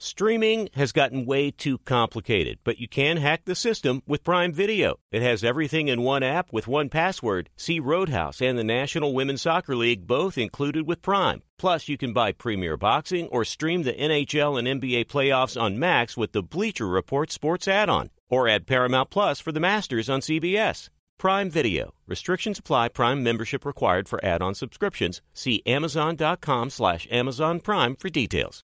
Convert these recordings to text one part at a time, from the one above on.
Streaming has gotten way too complicated, but you can hack the system with Prime Video. It has everything in one app with one password. See Roadhouse and the National Women's Soccer League both included with Prime. Plus, you can buy Premier Boxing or stream the NHL and NBA playoffs on Max with the Bleacher Report Sports add-on. Or add Paramount Plus for the Masters on CBS. Prime Video. Restrictions apply. Prime membership required for add-on subscriptions. See Amazon.com/Amazon Prime for details.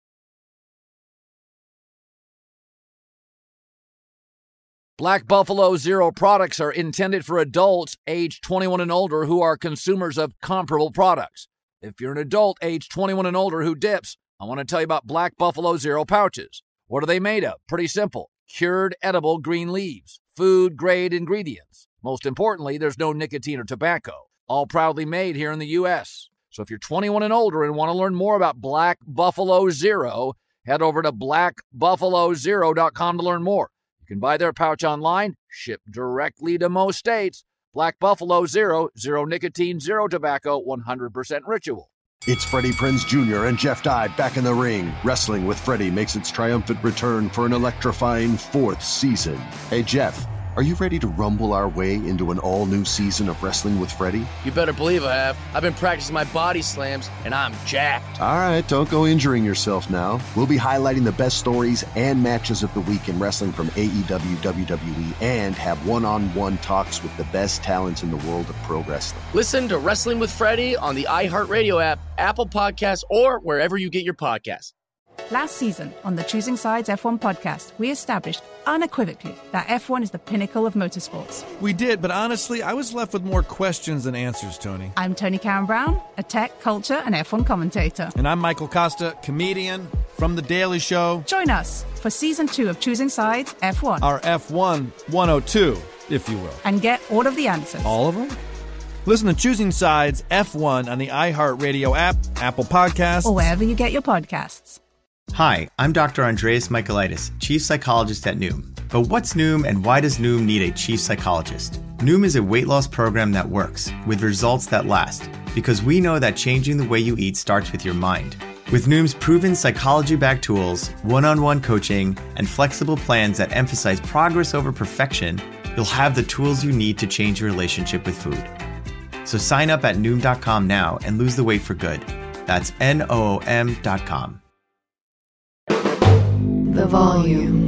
Black Buffalo Zero products are intended for adults age 21 and older who are consumers of comparable products. If you're an adult age 21 and older who dips, I want to tell you about Black Buffalo Zero pouches. What are they made of? Pretty simple. Cured edible green leaves. Food-grade ingredients. Most importantly, there's no nicotine or tobacco. All proudly made here in the U.S. So if you're 21 and older and want to learn more about Black Buffalo Zero, head over to blackbuffalozero.com to learn more. You can buy their pouch online, ship directly to most states. Black Buffalo Zero, zero nicotine, zero tobacco, 100% ritual. It's Freddie Prinze Jr. and Jeff Dye back in the ring. Wrestling with Freddie makes its triumphant return for an electrifying 4th season. Hey, Jeff, are you ready to rumble our way into an all-new season of Wrestling with Freddie? You better believe I have. I've been practicing my body slams, and I'm jacked. All right, don't go injuring yourself now. We'll be highlighting the best stories and matches of the week in wrestling from AEW, WWE, and have one-on-one talks with the best talents in the world of pro wrestling. Listen to Wrestling with Freddie on the iHeartRadio app, Apple Podcasts, or wherever you get your podcasts. Last season on the Choosing Sides F1 podcast, we established unequivocally that F1 is the pinnacle of motorsports. We did, but honestly, I was left with more questions than answers, Tony. I'm Tony Karen Brown, a tech, culture, and F1 commentator. And I'm Michael Costa, comedian from The Daily Show. Join us for Season 2 of Choosing Sides F1. Our F1 102, if you will. And get all of the answers. All of them? Listen to Choosing Sides F1 on the iHeartRadio app, Apple Podcasts, or wherever you get your podcasts. Hi, I'm Dr. Andreas Michaelitis, Chief Psychologist at Noom. But what's Noom and why does Noom need a Chief Psychologist? Noom is a weight loss program that works, with results that last, because we know that changing the way you eat starts with your mind. With Noom's proven psychology-backed tools, one-on-one coaching, and flexible plans that emphasize progress over perfection, you'll have the tools you need to change your relationship with food. So sign up at Noom.com now and lose the weight for good. That's Noom.com. The Volume.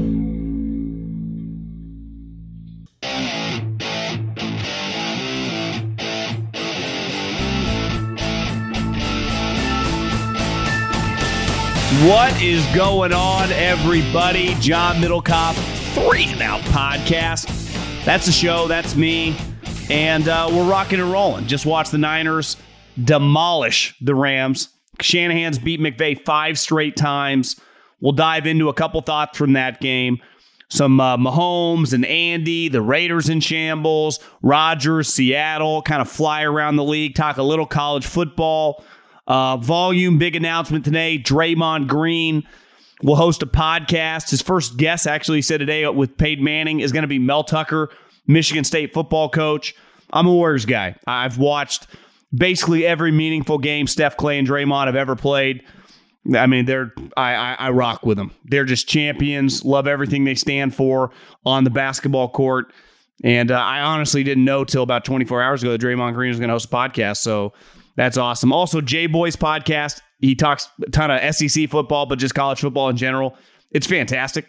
What is going on, everybody? John Middlecoff, 3 and Out Podcast. That's the show. That's me. And we're rocking and rolling. Just watched the Niners demolish the Rams. Shanahan's beat McVay 5 straight times. We'll dive into a couple thoughts from that game. Some Mahomes and Andy, the Raiders in shambles, Rodgers, Seattle, kind of fly around the league, talk a little college football. Volume, big announcement today. Draymond Green will host a podcast. His first guest, actually, he said today with Peyton Manning, is going to be Mel Tucker, Michigan State football coach. I'm a Warriors guy. I've watched basically every meaningful game Steph, Clay, and Draymond have ever played. I mean, I rock with them. They're just champions. Love everything they stand for on the basketball court. And I honestly didn't know till about 24 hours ago that Draymond Green was going to host a podcast. So that's awesome. Also, Jay Boy's podcast. He talks a ton of SEC football, but just college football in general. It's fantastic.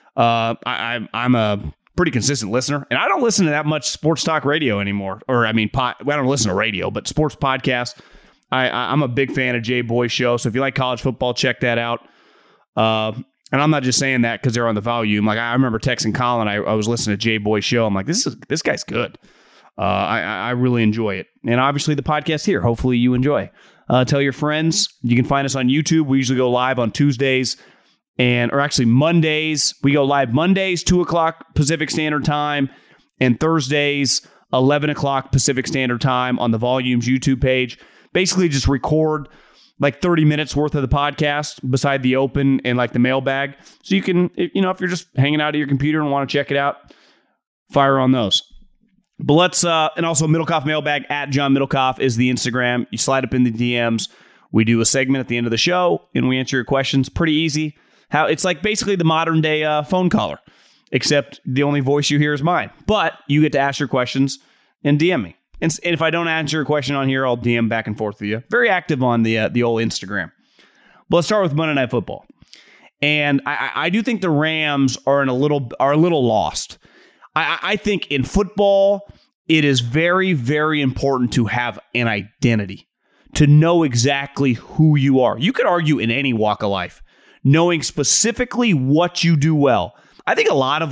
I'm a pretty consistent listener, and I don't listen to that much sports talk radio anymore. Or I don't listen to radio, but sports podcasts. I'm a big fan of Jay Boy's show. So if you like college football, check that out. And I'm not just saying that because they're on the volume. Like I remember texting Colin. I was listening to Jay Boy's show. I'm like, this guy's good. I really enjoy it. And obviously the podcast here. Hopefully you enjoy. Tell your friends. You can find us on YouTube. We usually go live on Tuesdays or actually Mondays. We go live Mondays, 2 o'clock Pacific Standard Time, and Thursdays, 11 o'clock Pacific Standard Time on the Volumes YouTube page. Basically just record like 30 minutes worth of the podcast beside the open and like the mailbag. So you can, if you're just hanging out at your computer and want to check it out, fire on those. But let's, and also Middlecoff Mailbag at John Middlecoff is the Instagram. You slide up in the DMs. We do a segment at the end of the show and we answer your questions. Pretty easy. How it's like basically the modern day phone caller, except the only voice you hear is mine. But you get to ask your questions and DM me. And if I don't answer your question on here, I'll DM back and forth with you. Very active on the old Instagram. But let's start with Monday Night Football. And I do think the Rams are a little lost. I think in football, it is very, very important to have an identity, to know exactly who you are. You could argue in any walk of life, knowing specifically what you do well. I think a lot of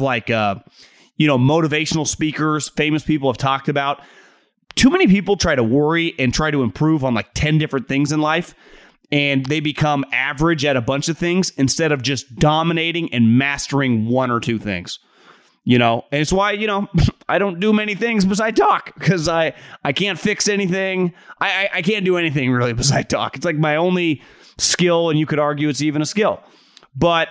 motivational speakers, famous people have talked about, too many people try to worry and try to improve on 10 different things in life, and they become average at a bunch of things instead of just dominating and mastering one or two things. And it's why, I don't do many things besides talk, because I can't fix anything. I can't do anything really besides talk. It's like my only skill, and you could argue it's even a skill. But,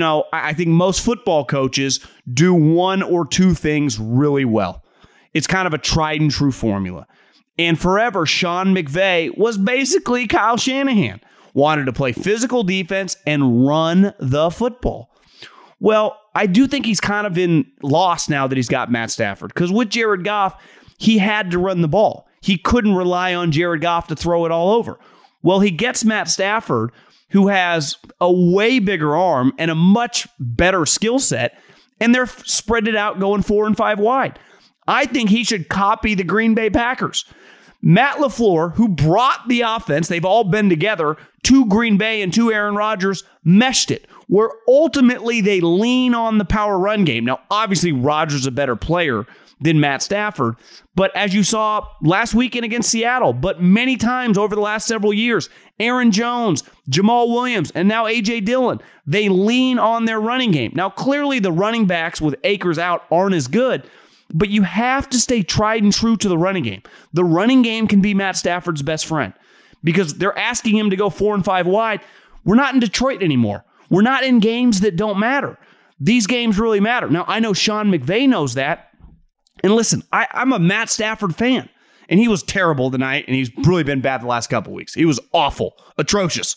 I think most football coaches do one or two things really well. It's kind of a tried and true formula. And forever, Sean McVay was basically Kyle Shanahan. Wanted to play physical defense and run the football. Well, I do think he's kind of lost now that he's got Matt Stafford, because with Jared Goff, he had to run the ball. He couldn't rely on Jared Goff to throw it all over. Well, he gets Matt Stafford, who has a way bigger arm and a much better skill set, and they're spread it out going 4 and 5 wide. I think he should copy the Green Bay Packers. Matt LaFleur, who brought the offense, they've all been together, to Green Bay and to Aaron Rodgers, meshed it, where ultimately they lean on the power run game. Now, obviously, Rodgers is a better player than Matt Stafford, but as you saw last weekend against Seattle, but many times over the last several years, Aaron Jones, Jamal Williams, and now A.J. Dillon, they lean on their running game. Now, clearly the running backs with Akers out aren't as good, but you have to stay tried and true to the running game. The running game can be Matt Stafford's best friend, because they're asking him to go 4 and 5 wide. We're not in Detroit anymore. We're not in games that don't matter. These games really matter. Now, I know Sean McVay knows that. And listen, I'm a Matt Stafford fan, and he was terrible tonight, and he's really been bad the last couple weeks. He was awful, atrocious.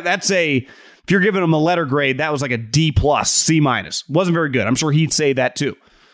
If you're giving him a letter grade, that was like a D+, C-. Wasn't very good. I'm sure he'd say that too.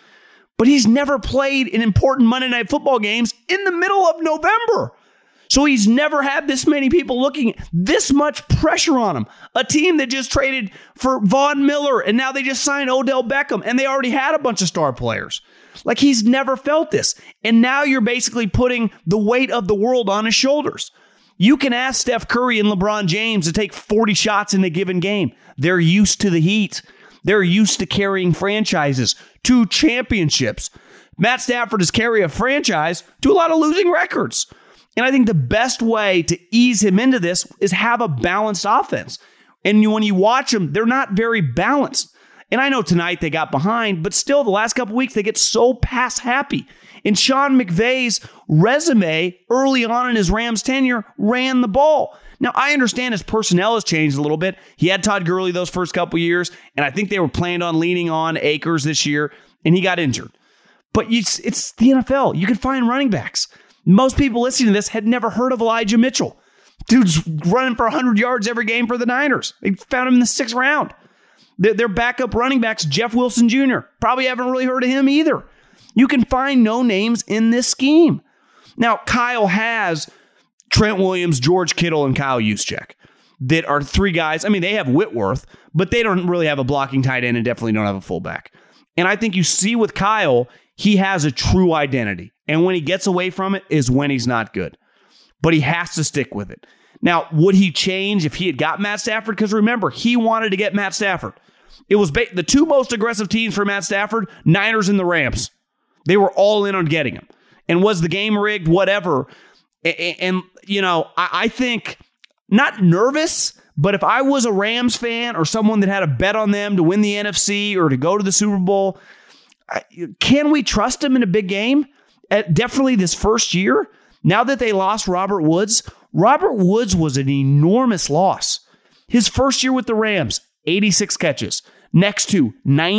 But he's never played in important Monday Night Football games in the middle of November. So he's never had this many people looking, this much pressure on him. A team that just traded for Von Miller, and now they just signed Odell Beckham, and they already had a bunch of star players. He's never felt this. And now you're basically putting the weight of the world on his shoulders. You can ask Steph Curry and LeBron James to take 40 shots in a given game. They're used to the heat. They're used to carrying franchises to championships. Matt Stafford has carried a franchise to a lot of losing records. And I think the best way to ease him into this is have a balanced offense. And when you watch them, they're not very balanced. And I know tonight they got behind, but still the last couple weeks they get so pass happy. And Sean McVay's resume early on in his Rams tenure ran the ball. Now, I understand his personnel has changed a little bit. He had Todd Gurley those first couple years, and I think they were planned on leaning on Akers this year, and he got injured. But it's the NFL. You can find running backs. Most people listening to this had never heard of Elijah Mitchell. Dude's running for 100 yards every game for the Niners. They found him in the 6th round. Their backup running backs, Jeff Wilson Jr., probably haven't really heard of him either. You can find no names in this scheme. Now, Kyle has Trent Williams, George Kittle, and Kyle Juszczyk that are 3 guys. I mean, they have Whitworth, but they don't really have a blocking tight end and definitely don't have a fullback. And I think you see with Kyle, he has a true identity. And when he gets away from it is when he's not good. But he has to stick with it. Now, would he change if he had got Matt Stafford? Because remember, he wanted to get Matt Stafford. It was the 2 most aggressive teams for Matt Stafford, Niners and the Rams. They were all in on getting him. And was the game rigged? Whatever. And I think, not nervous, but if I was a Rams fan or someone that had a bet on them to win the NFC or to go to the Super Bowl, can we trust them in a big game? Definitely this first year. Now that they lost Robert Woods was an enormous loss. His first year with the Rams, 86 catches. Next to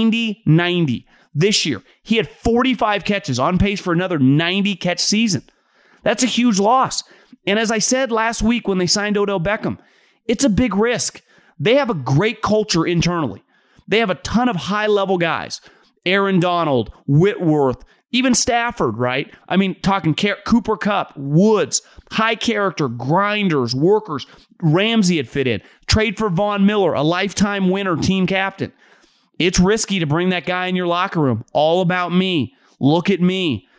90. This year, he had 45 catches, on pace for another 90-catch season. That's a huge loss. And as I said last week when they signed Odell Beckham, it's a big risk. They have a great culture internally. They have a ton of high-level guys. Aaron Donald, Whitworth, even Stafford, right? I mean, talking Cooper Kupp, Woods, high character, grinders, workers. Ramsey had fit in. Trade for Von Miller, a lifetime winner, team captain. It's risky to bring that guy in your locker room. All about me. Look at me.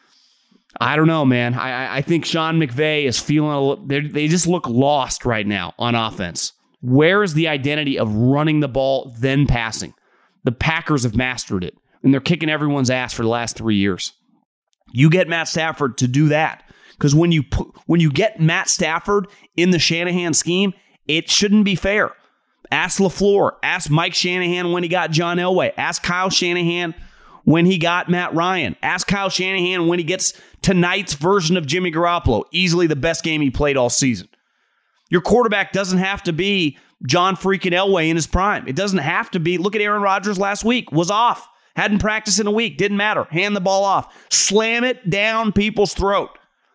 I don't know, man. I think Sean McVay is feeling they just look lost right now on offense. Where is the identity of running the ball, then passing? The Packers have mastered it, and they're kicking everyone's ass for the last 3 years. You get Matt Stafford to do that, because when you get Matt Stafford in the Shanahan scheme, it shouldn't be fair. Ask LaFleur. Ask Mike Shanahan when he got John Elway. Ask Kyle Shanahan when he got Matt Ryan. Ask Kyle Shanahan when he gets tonight's version of Jimmy Garoppolo, easily the best game he played all season. Your quarterback doesn't have to be John freaking Elway in his prime. It doesn't have to be. Look at Aaron Rodgers last week. Was off. Hadn't practiced in a week. Didn't matter. Hand the ball off. Slam it down people's throat.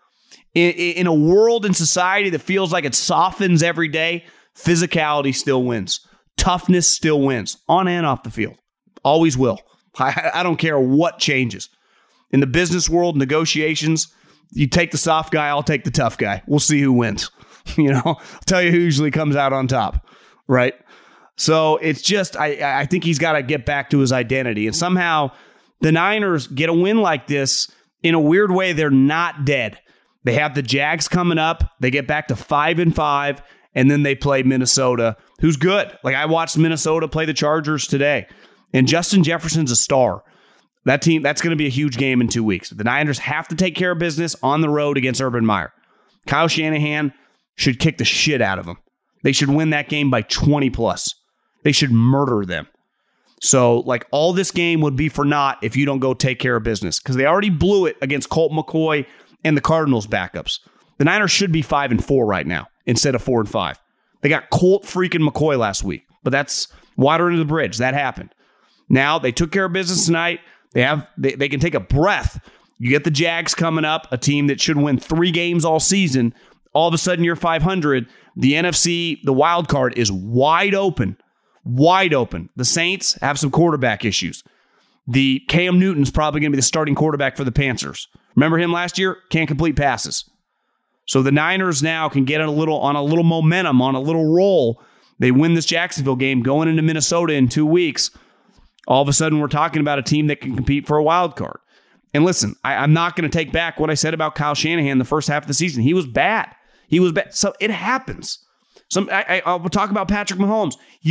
In a world and society that feels like it softens every day, physicality still wins. Toughness still wins. On and off the field. Always will. I don't care what changes. In the business world, negotiations, you take the soft guy, I'll take the tough guy. We'll see who wins. I'll tell you who usually comes out on top, right? So it's just, I think he's got to get back to his identity. And somehow the Niners get a win like this. In a weird way, they're not dead. They have the Jags coming up. They get back to 5-5, and then they play Minnesota, who's good. Like, I watched Minnesota play the Chargers today, and Justin Jefferson's a star. That team, that's going to be a huge game in 2 weeks. The Niners have to take care of business on the road against Urban Meyer. Kyle Shanahan should kick the shit out of them. They should win that game by 20 plus. They should murder them. So, like, all this game would be for naught if you don't go take care of business, because they already blew it against Colt McCoy and the Cardinals backups. The Niners should be 5-4 right now instead of 4-5. They got Colt freaking McCoy last week, but that's water under the bridge. That happened. Now they took care of business tonight. They can take a breath. You get the Jags coming up, a team that should win 3 games all season. All of a sudden, you're 500. The NFC, the wild card, is wide open. Wide open. The Saints have some quarterback issues. The Cam Newton's probably going to be the starting quarterback for the Panthers. Remember him last year? Can't complete passes. So the Niners now can get on a little momentum, on a little roll. They win this Jacksonville game going into Minnesota in 2 weeks. All of a sudden, we're talking about a team that can compete for a wild card. And listen, I'm not going to take back what I said about Kyle Shanahan the first half of the season. He was bad. So it happens. I'll talk about Patrick Mahomes.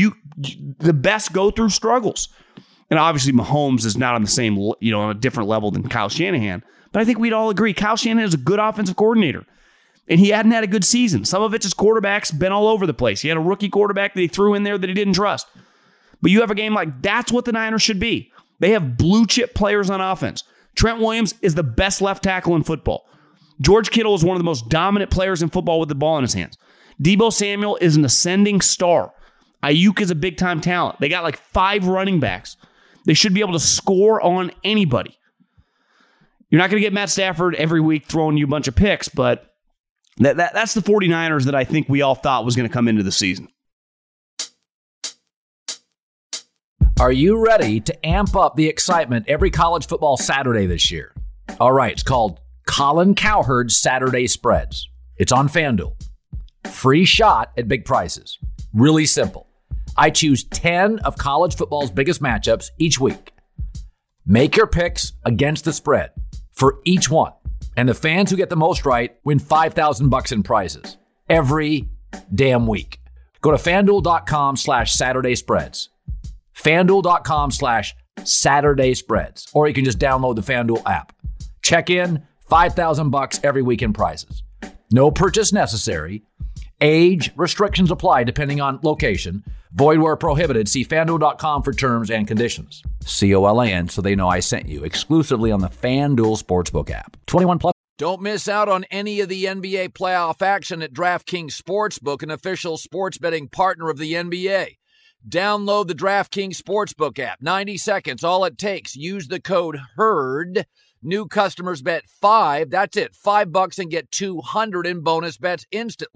The best go through struggles. And obviously Mahomes is not on the same, on a different level than Kyle Shanahan. But I think we'd all agree Kyle Shanahan is a good offensive coordinator. And he hadn't had a good season. Some of it's his quarterback's been all over the place. He had a rookie quarterback that he threw in there that he didn't trust. But you have a game like that's what the Niners should be. They have blue chip players on offense. Trent Williams is the best left tackle in football. George Kittle is one of the most dominant players in football with the ball in his hands. Deebo Samuel is an ascending star. Ayuk is a big-time talent. They got like 5 running backs. They should be able to score on anybody. You're not going to get Matt Stafford every week throwing you a bunch of picks, but that's the 49ers that I think we all thought was going to come into the season. Are you ready to amp up the excitement every college football Saturday this year? All right, it's called Colin Cowherd's Saturday Spreads. It's on FanDuel. Free shot at big prices. Really simple. I choose 10 of college football's biggest matchups each week. Make your picks against the spread for each one. And the fans who get the most right win $5,000 in prizes every damn week. Go to FanDuel.com/Saturday Spreads. FanDuel.com/Saturday Spreads. Or you can just download the FanDuel app. Check in, $5,000 every week in prizes. No purchase necessary. Age restrictions apply depending on location. Void where prohibited. See FanDuel.com for terms and conditions. COLAN, so they know I sent you. Exclusively on the FanDuel Sportsbook app. 21 plus. Don't miss out on any of the NBA playoff action at DraftKings Sportsbook, an official sports betting partner of the NBA. Download the DraftKings Sportsbook app. 90 seconds, all it takes. Use the code HERD. New customers bet $5. That's it, $5 and get $200 in bonus bets instantly.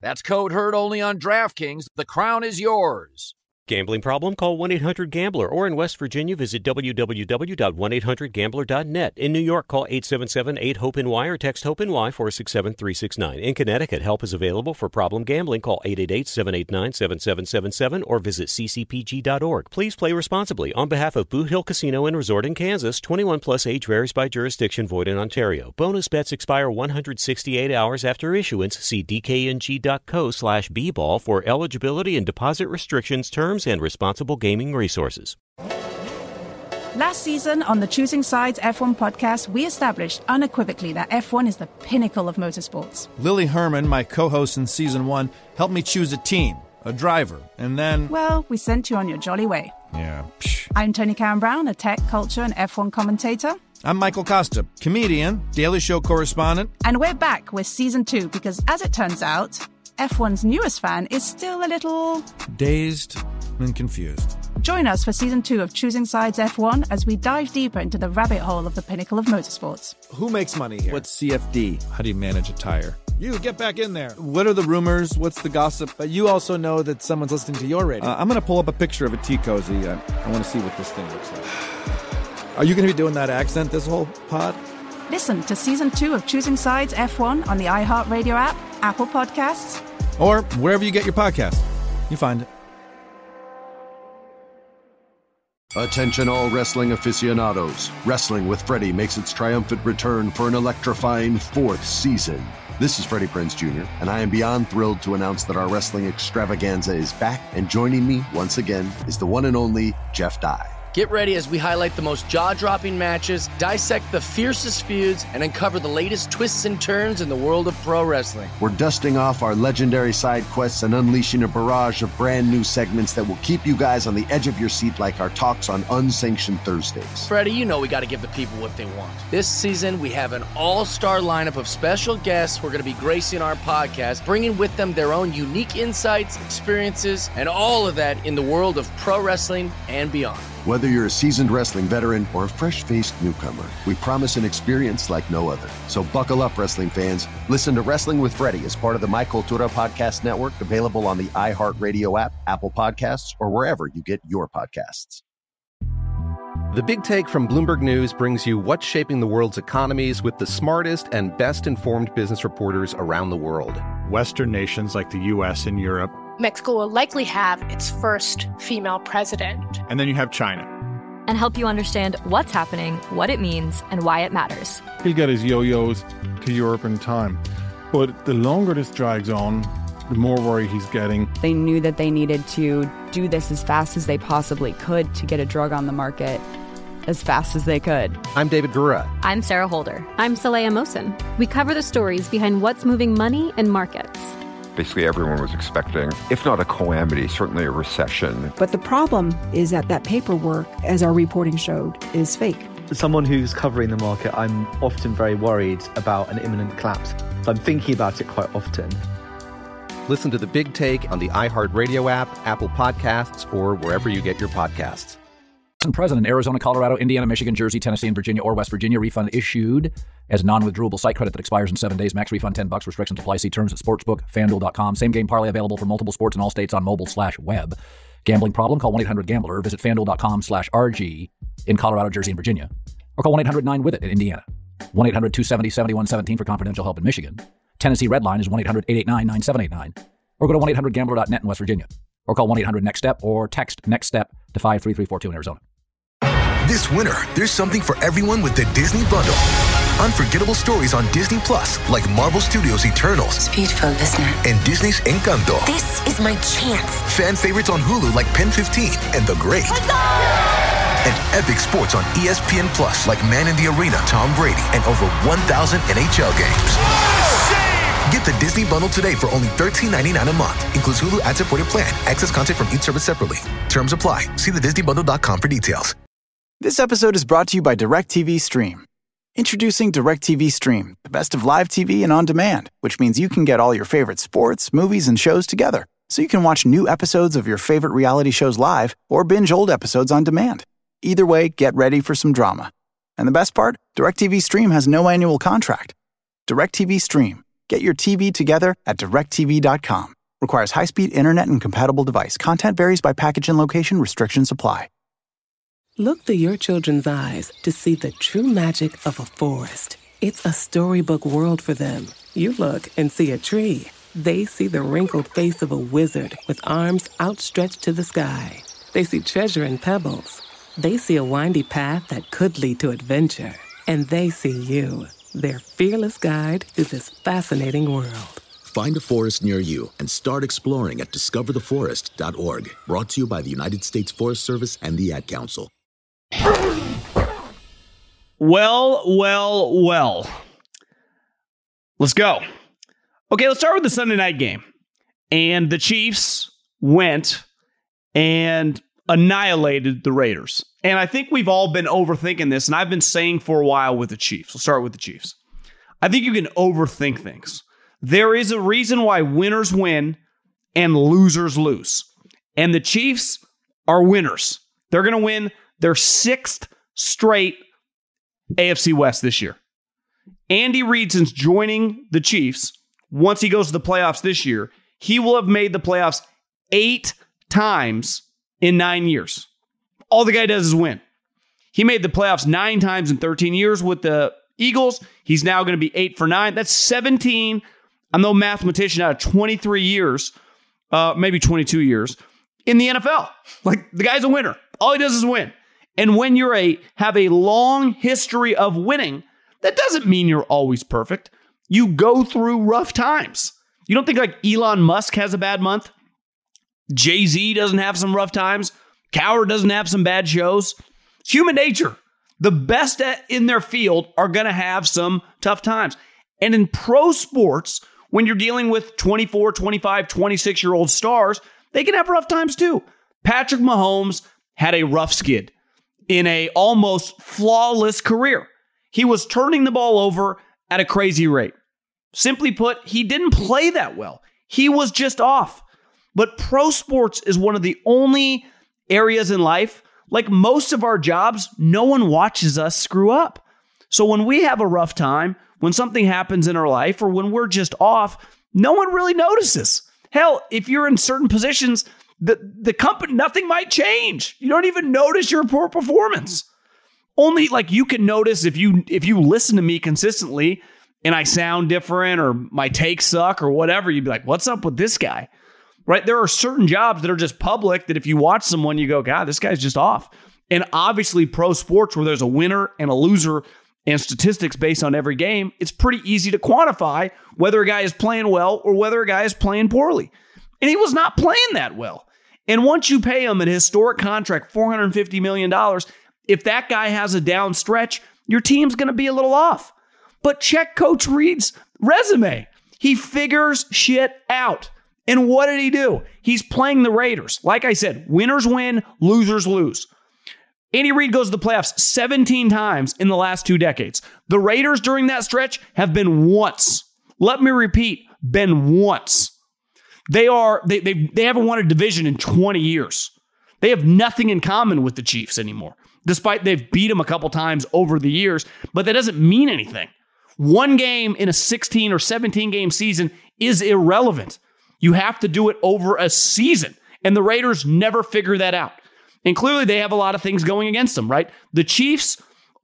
That's code HERD only on DraftKings. The crown is yours. Gambling problem? Call 1-800-GAMBLER. Or in West Virginia, visit www.1800gambler.net. In New York, call 877-8-HOPE-NY or text HOPE-NY 467-369. In Connecticut, help is available for problem gambling. Call 888-789-7777 or visit ccpg.org. Please play responsibly. On behalf of Boot Hill Casino and Resort in Kansas, 21 plus age varies by jurisdiction, void in Ontario. Bonus bets expire 168 hours after issuance. See dkng.co/bball for eligibility and deposit restrictions, terms, and responsible gaming resources. Last season on the Choosing Sides F1 podcast, we established unequivocally that F1 is the pinnacle of motorsports. Lily Herman, my co-host in Season 1, helped me choose a team, a driver, and then... Well, we sent you on your jolly way. Yeah, I'm Tony Karen Brown, a tech, culture, and F1 commentator. I'm Michael Costa, comedian, Daily Show correspondent. And we're back with Season 2 because, as it turns out, F1's newest fan is still a little... dazed and confused. Join us for Season 2 of Choosing Sides F1 as we dive deeper into the rabbit hole of the pinnacle of motorsports. Who makes money here? What's CFD? How do you manage a tire? You, get back in there. What are the rumors? What's the gossip? But you also know that someone's listening to your radio. I'm going to pull up a picture of a tea cozy. I want to see what this thing looks like. Are you going to be doing that accent this whole pod? Listen to Season 2 of Choosing Sides F1 on the iHeartRadio app, Apple Podcasts, or wherever you get your podcast. You find it. Attention all wrestling aficionados. Wrestling with Freddie makes its triumphant return for an electrifying 4th season. This is Freddie Prinze Jr., and I am beyond thrilled to announce that our wrestling extravaganza is back, and joining me once again is the one and only Jeff Dye. Get ready as we highlight the most jaw-dropping matches, dissect the fiercest feuds, and uncover the latest twists and turns in the world of pro wrestling. We're dusting off our legendary side quests and unleashing a barrage of brand new segments that will keep you guys on the edge of your seat like our talks on Unsanctioned Thursdays. Freddie, you know we got to give the people what they want. This season, we have an all-star lineup of special guests who are going to be gracing our podcast, bringing with them their own unique insights, experiences, and all of that in the world of pro wrestling and beyond. Whether you're a seasoned wrestling veteran or a fresh-faced newcomer, we promise an experience like no other. So buckle up, wrestling fans. Listen to Wrestling with Freddie as part of the My Cultura Podcast Network, available on the iHeartRadio app, Apple Podcasts, or wherever you get your podcasts. The Big Take from Bloomberg News brings you what's shaping the world's economies with the smartest and best-informed business reporters around the world. Western nations like the U.S. and Europe. Mexico will likely have its first female president. And then you have China. And help you understand what's happening, what it means, and why it matters. He'll get his yo-yos to Europe in time. But the longer this drags on, the more worry he's getting. They knew that they needed to do this as fast as they possibly could to get a drug on the market as fast as they could. I'm David Gura. I'm Sarah Holder. I'm Saleha Mohsen. We cover the stories behind what's moving money and markets. Basically, everyone was expecting, if not a calamity, certainly a recession. But the problem is that paperwork, as our reporting showed, is fake. As someone who's covering the market, I'm often very worried about an imminent collapse. So I'm thinking about it quite often. Listen to The Big Take on the iHeartRadio app, Apple Podcasts, or wherever you get your podcasts. Present in Arizona, Colorado, Indiana, Michigan, Jersey, Tennessee, and Virginia, or West Virginia. Refund issued as non-withdrawable site credit that expires in 7 days. Max refund $10. Restrictions apply. See terms at sportsbook.fanduel.com. Same game parlay available for multiple sports in all states on mobile/web. Gambling problem? Call 1-800-GAMBLER. Visit fanduel.com/RG in Colorado, Jersey, and Virginia. Or call 1-800-9-WITH-IT in Indiana. 1-800-270-7117 for confidential help in Michigan. Tennessee Red Line is 1-800-889-9789. Or go to 1-800-GAMBLER.net in West Virginia. Or call 1-800-NEXT-STEP or text NEXT-STEP to 53342 in Arizona. This winter, there's something for everyone with the Disney Bundle. Unforgettable stories on Disney Plus, like Marvel Studios' Eternals. It's beautiful, isn't it? And Disney's Encanto. This is my chance. Fan favorites on Hulu like Pen 15 and The Great. And epic sports on ESPN Plus like Man in the Arena, Tom Brady, and over 1,000 NHL games. Get the Disney Bundle today for only $13.99 a month. Includes Hulu ad-supported plan. Access content from each service separately. Terms apply. See thedisneybundle.com for details. This episode is brought to you by DirecTV Stream. Introducing DirecTV Stream, the best of live TV and on demand, which means you can get all your favorite sports, movies, and shows together. So you can watch new episodes of your favorite reality shows live or binge old episodes on demand. Either way, get ready for some drama. And the best part? DirecTV Stream has no annual contract. DirecTV Stream. Get your TV together at DirecTV.com. Requires high-speed internet and compatible device. Content varies by package and location. Restrictions apply. Look through your children's eyes to see the true magic of a forest. It's a storybook world for them. You look and see a tree. They see the wrinkled face of a wizard with arms outstretched to the sky. They see treasure in pebbles. They see a windy path that could lead to adventure. And they see you, their fearless guide through this fascinating world. Find a forest near you and start exploring at discovertheforest.org. Brought to you by the United States Forest Service and the Ad Council. Well. Let's go. Okay, let's start with the Sunday night game. And the Chiefs went and annihilated the Raiders. And I think we've all been overthinking this, and I've been saying for a while with the Chiefs. We'll start with the Chiefs. I think you can overthink things. There is a reason why winners win and losers lose. And the Chiefs are winners. They're going to win their 6th straight AFC West this year. Andy Reid, since joining the Chiefs, once he goes to the playoffs this year, he will have made the playoffs 8 times in 9 years. All the guy does is win. He made the playoffs 9 times in 13 years with the Eagles. He's now going to be 8 for 9. That's 17. I'm no mathematician, out of 23 years, maybe 22 years in the NFL. Like, the guy's a winner. All he does is win. And when you have a long history of winning, that doesn't mean you're always perfect. You go through rough times. You don't think like Elon Musk has a bad month? Jay-Z doesn't have some rough times? Cowher doesn't have some bad shows? It's human nature. The best in their field are going to have some tough times. And in pro sports, when you're dealing with 24, 25, 26-year-old stars, they can have rough times too. Patrick Mahomes had a rough skid in a almost flawless career. He was turning the ball over at a crazy rate. Simply put, he didn't play that well. He was just off. But pro sports is one of the only areas in life, like most of our jobs, no one watches us screw up. So when we have a rough time, when something happens in our life, or when we're just off, no one really notices. Hell, if you're in certain positions, the company, nothing might change. You don't even notice your poor performance. Only like you can notice if you listen to me consistently and I sound different or my takes suck or whatever, you'd be like, what's up with this guy? Right? There are certain jobs that are just public that if you watch someone, you go, God, this guy's just off. And obviously pro sports where there's a winner and a loser and statistics based on every game, it's pretty easy to quantify whether a guy is playing well or whether a guy is playing poorly. And he was not playing that well. And once you pay him an historic contract, $450 million, if that guy has a down stretch, your team's going to be a little off. But check Coach Reid's resume. He figures shit out. And what did he do? He's playing the Raiders. Like I said, winners win, losers lose. Andy Reid goes to the playoffs 17 times in the last 2 decades. The Raiders during that stretch have been once. Let me repeat, been once. They haven't won a division in 20 years. They have nothing in common with the Chiefs anymore, despite they've beat them a couple times over the years, but that doesn't mean anything. One game in a 16 or 17 game season is irrelevant. You have to do it over a season, and the Raiders never figure that out. And clearly they have a lot of things going against them, right? The Chiefs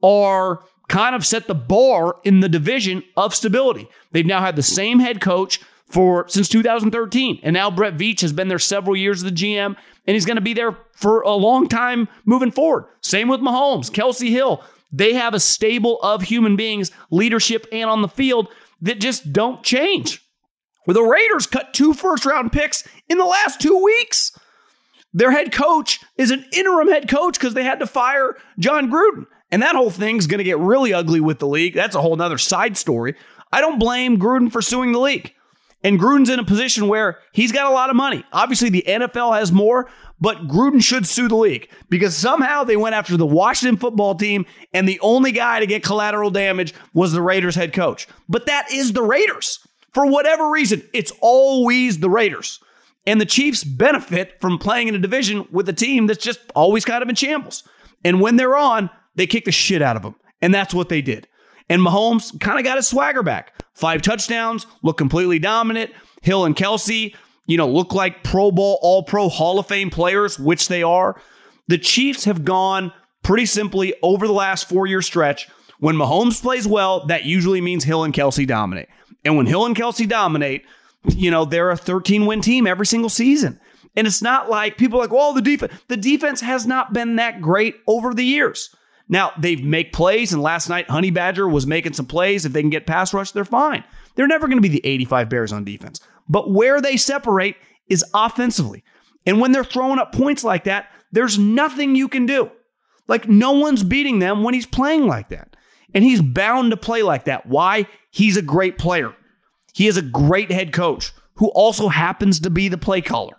are kind of set the bar in the division of stability. They've now had the same head coach since 2013. And now Brett Veach has been there several years as the GM, and he's going to be there for a long time moving forward. Same with Mahomes, Kelsey Hill. They have a stable of human beings, leadership and on the field, that just don't change. Well, the Raiders cut 2 first-round picks in the last 2 weeks. Their head coach is an interim head coach because they had to fire John Gruden. And that whole thing's going to get really ugly with the league. That's a whole nother side story. I don't blame Gruden for suing the league. And Gruden's in a position where he's got a lot of money. Obviously, the NFL has more, but Gruden should sue the league because somehow they went after the Washington football team, and the only guy to get collateral damage was the Raiders head coach. But that is the Raiders. For whatever reason, it's always the Raiders. And the Chiefs benefit from playing in a division with a team that's just always kind of in shambles. And when they're on, they kick the shit out of them. And that's what they did. And Mahomes kind of got his swagger back. 5 touchdowns, look completely dominant. Hill and Kelsey, look like Pro Bowl, All-Pro, Hall of Fame players, which they are. The Chiefs have gone pretty simply over the last 4-year stretch. When Mahomes plays well, that usually means Hill and Kelsey dominate. And when Hill and Kelsey dominate, they're a 13-win team every single season. And it's not like people are like, well, the defense has not been that great over the years. Now, they make plays, and last night, Honey Badger was making some plays. If they can get pass rush, they're fine. They're never going to be the 85 Bears on defense. But where they separate is offensively. And when they're throwing up points like that, there's nothing you can do. Like, no one's beating them when he's playing like that. And he's bound to play like that. Why? He's a great player. He is a great head coach who also happens to be the play caller.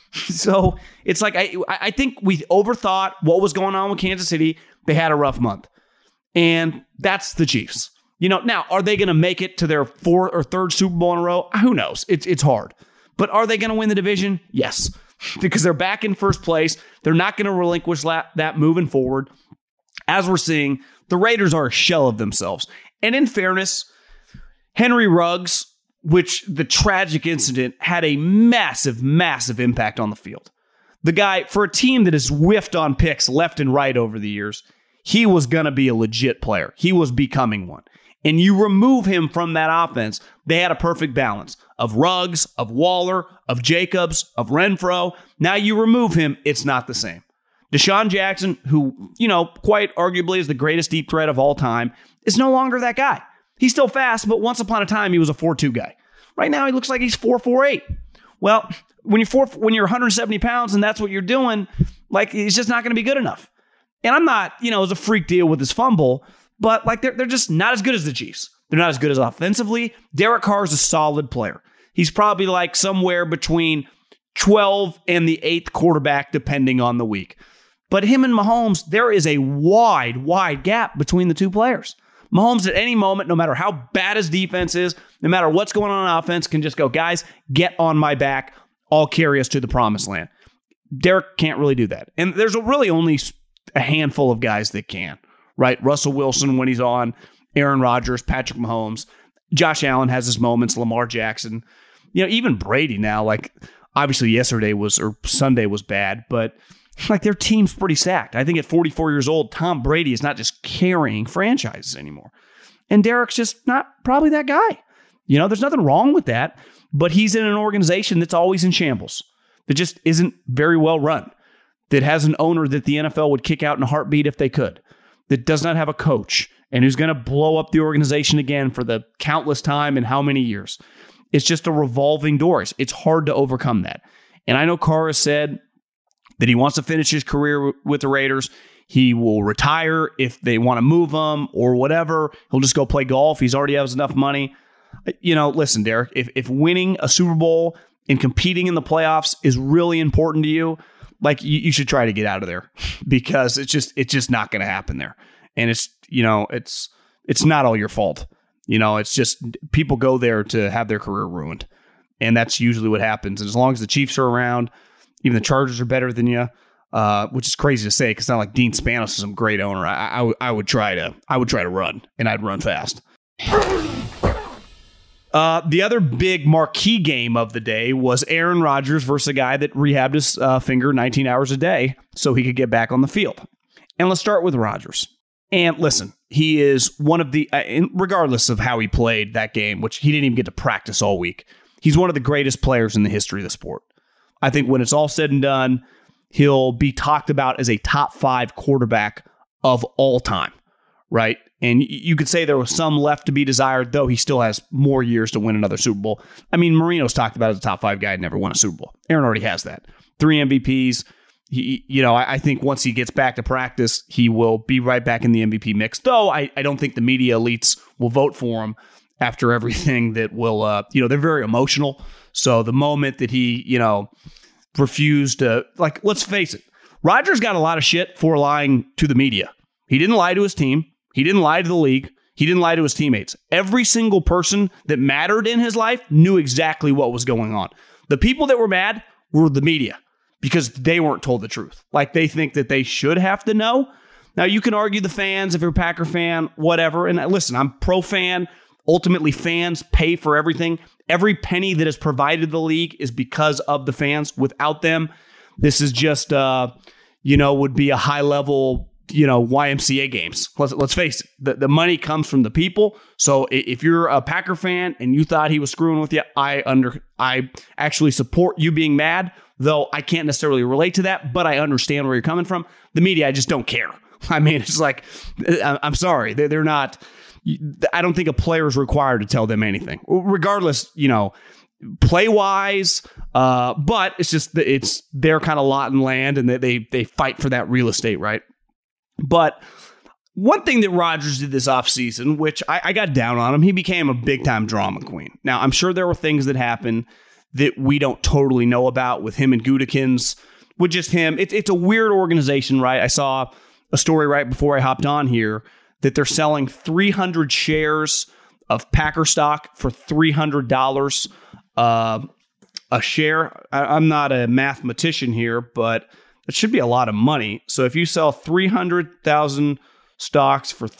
So it's like, I think we overthought what was going on with Kansas City. They had a rough month. And that's the Chiefs. Now, are they going to make it to their 4th or 3rd Super Bowl in a row? Who knows? It's hard. But are they going to win the division? Yes. Because they're back in first place. They're not going to relinquish that moving forward. As we're seeing, the Raiders are a shell of themselves. And in fairness, Henry Ruggs, which the tragic incident had a massive, massive impact on the field. The guy, for a team that has whiffed on picks left and right over the years, he was going to be a legit player. He was becoming one. And you remove him from that offense, they had a perfect balance of Ruggs, of Waller, of Jacobs, of Renfro. Now you remove him, it's not the same. Deshaun Jackson, who, quite arguably is the greatest deep threat of all time, is no longer that guy. He's still fast, but once upon a time, he was a 4.2 guy. Right now, he looks like he's 4.48. Well, when you're 170 pounds and that's what you're doing, like, he's just not going to be good enough. And I'm not, it was a freak deal with his fumble, but like they're just not as good as the Chiefs. They're not as good as offensively. Derek Carr is a solid player. He's probably like somewhere between 12 and the 8th quarterback, depending on the week. But him and Mahomes, there is a wide gap between the two players. Mahomes at any moment, no matter how bad his defense is, no matter what's going on offense, can just go, guys, get on my back. I'll carry us to the promised land. Derek can't really do that. And there's really only a handful of guys that can, right? Russell Wilson when he's on, Aaron Rodgers, Patrick Mahomes, Josh Allen has his moments, Lamar Jackson, even Brady now, like obviously Sunday was bad, but like their team's pretty stacked. I think at 44 years old, Tom Brady is not just carrying franchises anymore. And Derek's just not probably that guy. There's nothing wrong with that, but he's in an organization that's always in shambles, that just isn't very well run, that has an owner that the NFL would kick out in a heartbeat if they could, that does not have a coach, and who's going to blow up the organization again for the countless time in how many years. It's just a revolving door. It's hard to overcome that. And I know Carr has said that he wants to finish his career with the Raiders. He will retire if they want to move him or whatever. He'll just go play golf. He's already has enough money. Listen, Derek, if winning a Super Bowl and competing in the playoffs is really important to you, like you should try to get out of there, because it's just not going to happen there. And it's not all your fault. It's just people go there to have their career ruined. And that's usually what happens. And as long as the Chiefs are around, even the Chargers are better than you, which is crazy to say because it's not like Dean Spanos is some great owner. I would try to run, and I'd run fast. The other big marquee game of the day was Aaron Rodgers versus a guy that rehabbed his finger 19 hours a day so he could get back on the field. And let's start with Rodgers. And listen, he is one of the, regardless of how he played that game, which he didn't even get to practice all week, he's one of the greatest players in the history of the sport. I think when it's all said and done, he'll be talked about as a top 5 quarterback of all time, right? And you could say there was some left to be desired, though he still has more years to win another Super Bowl. I mean, Marino's talked about as a top 5 guy and never won a Super Bowl. Aaron already has that. 3 MVPs. I think once he gets back to practice, he will be right back in the MVP mix. Though I don't think the media elites will vote for him after everything that will, they're very emotional. So the moment that he, refused to, like, let's face it, Rodgers got a lot of shit for lying to the media. He didn't lie to his team. He didn't lie to the league. He didn't lie to his teammates. Every single person that mattered in his life knew exactly what was going on. The people that were mad were the media because they weren't told the truth. Like, they think that they should have to know. Now, you can argue the fans, if you're a Packer fan, whatever. And listen, I'm pro fan. Ultimately, fans pay for everything. Every penny that is provided to the league is because of the fans. Without them, this is just, would be a high-level, YMCA games. Let's face it. The money comes from the people. So if you're a Packer fan and you thought he was screwing with you, I actually support you being mad, though I can't necessarily relate to that, but I understand where you're coming from. The media, I just don't care. I mean, it's like, I'm sorry. They're not... I don't think a player is required to tell them anything, regardless, play wise. But it's just it's their kind of lot and land, and they fight for that real estate, right? But one thing that Rodgers did this offseason, which I got down on him, he became a big time drama queen. Now, I'm sure there were things that happened that we don't totally know about with him and Gutekunst, with just him. It's a weird organization, right? I saw a story right before I hopped on here that they're selling 300 shares of Packer stock for $300 a share. I'm not a mathematician here, but it should be a lot of money. So if you sell 300,000 stocks for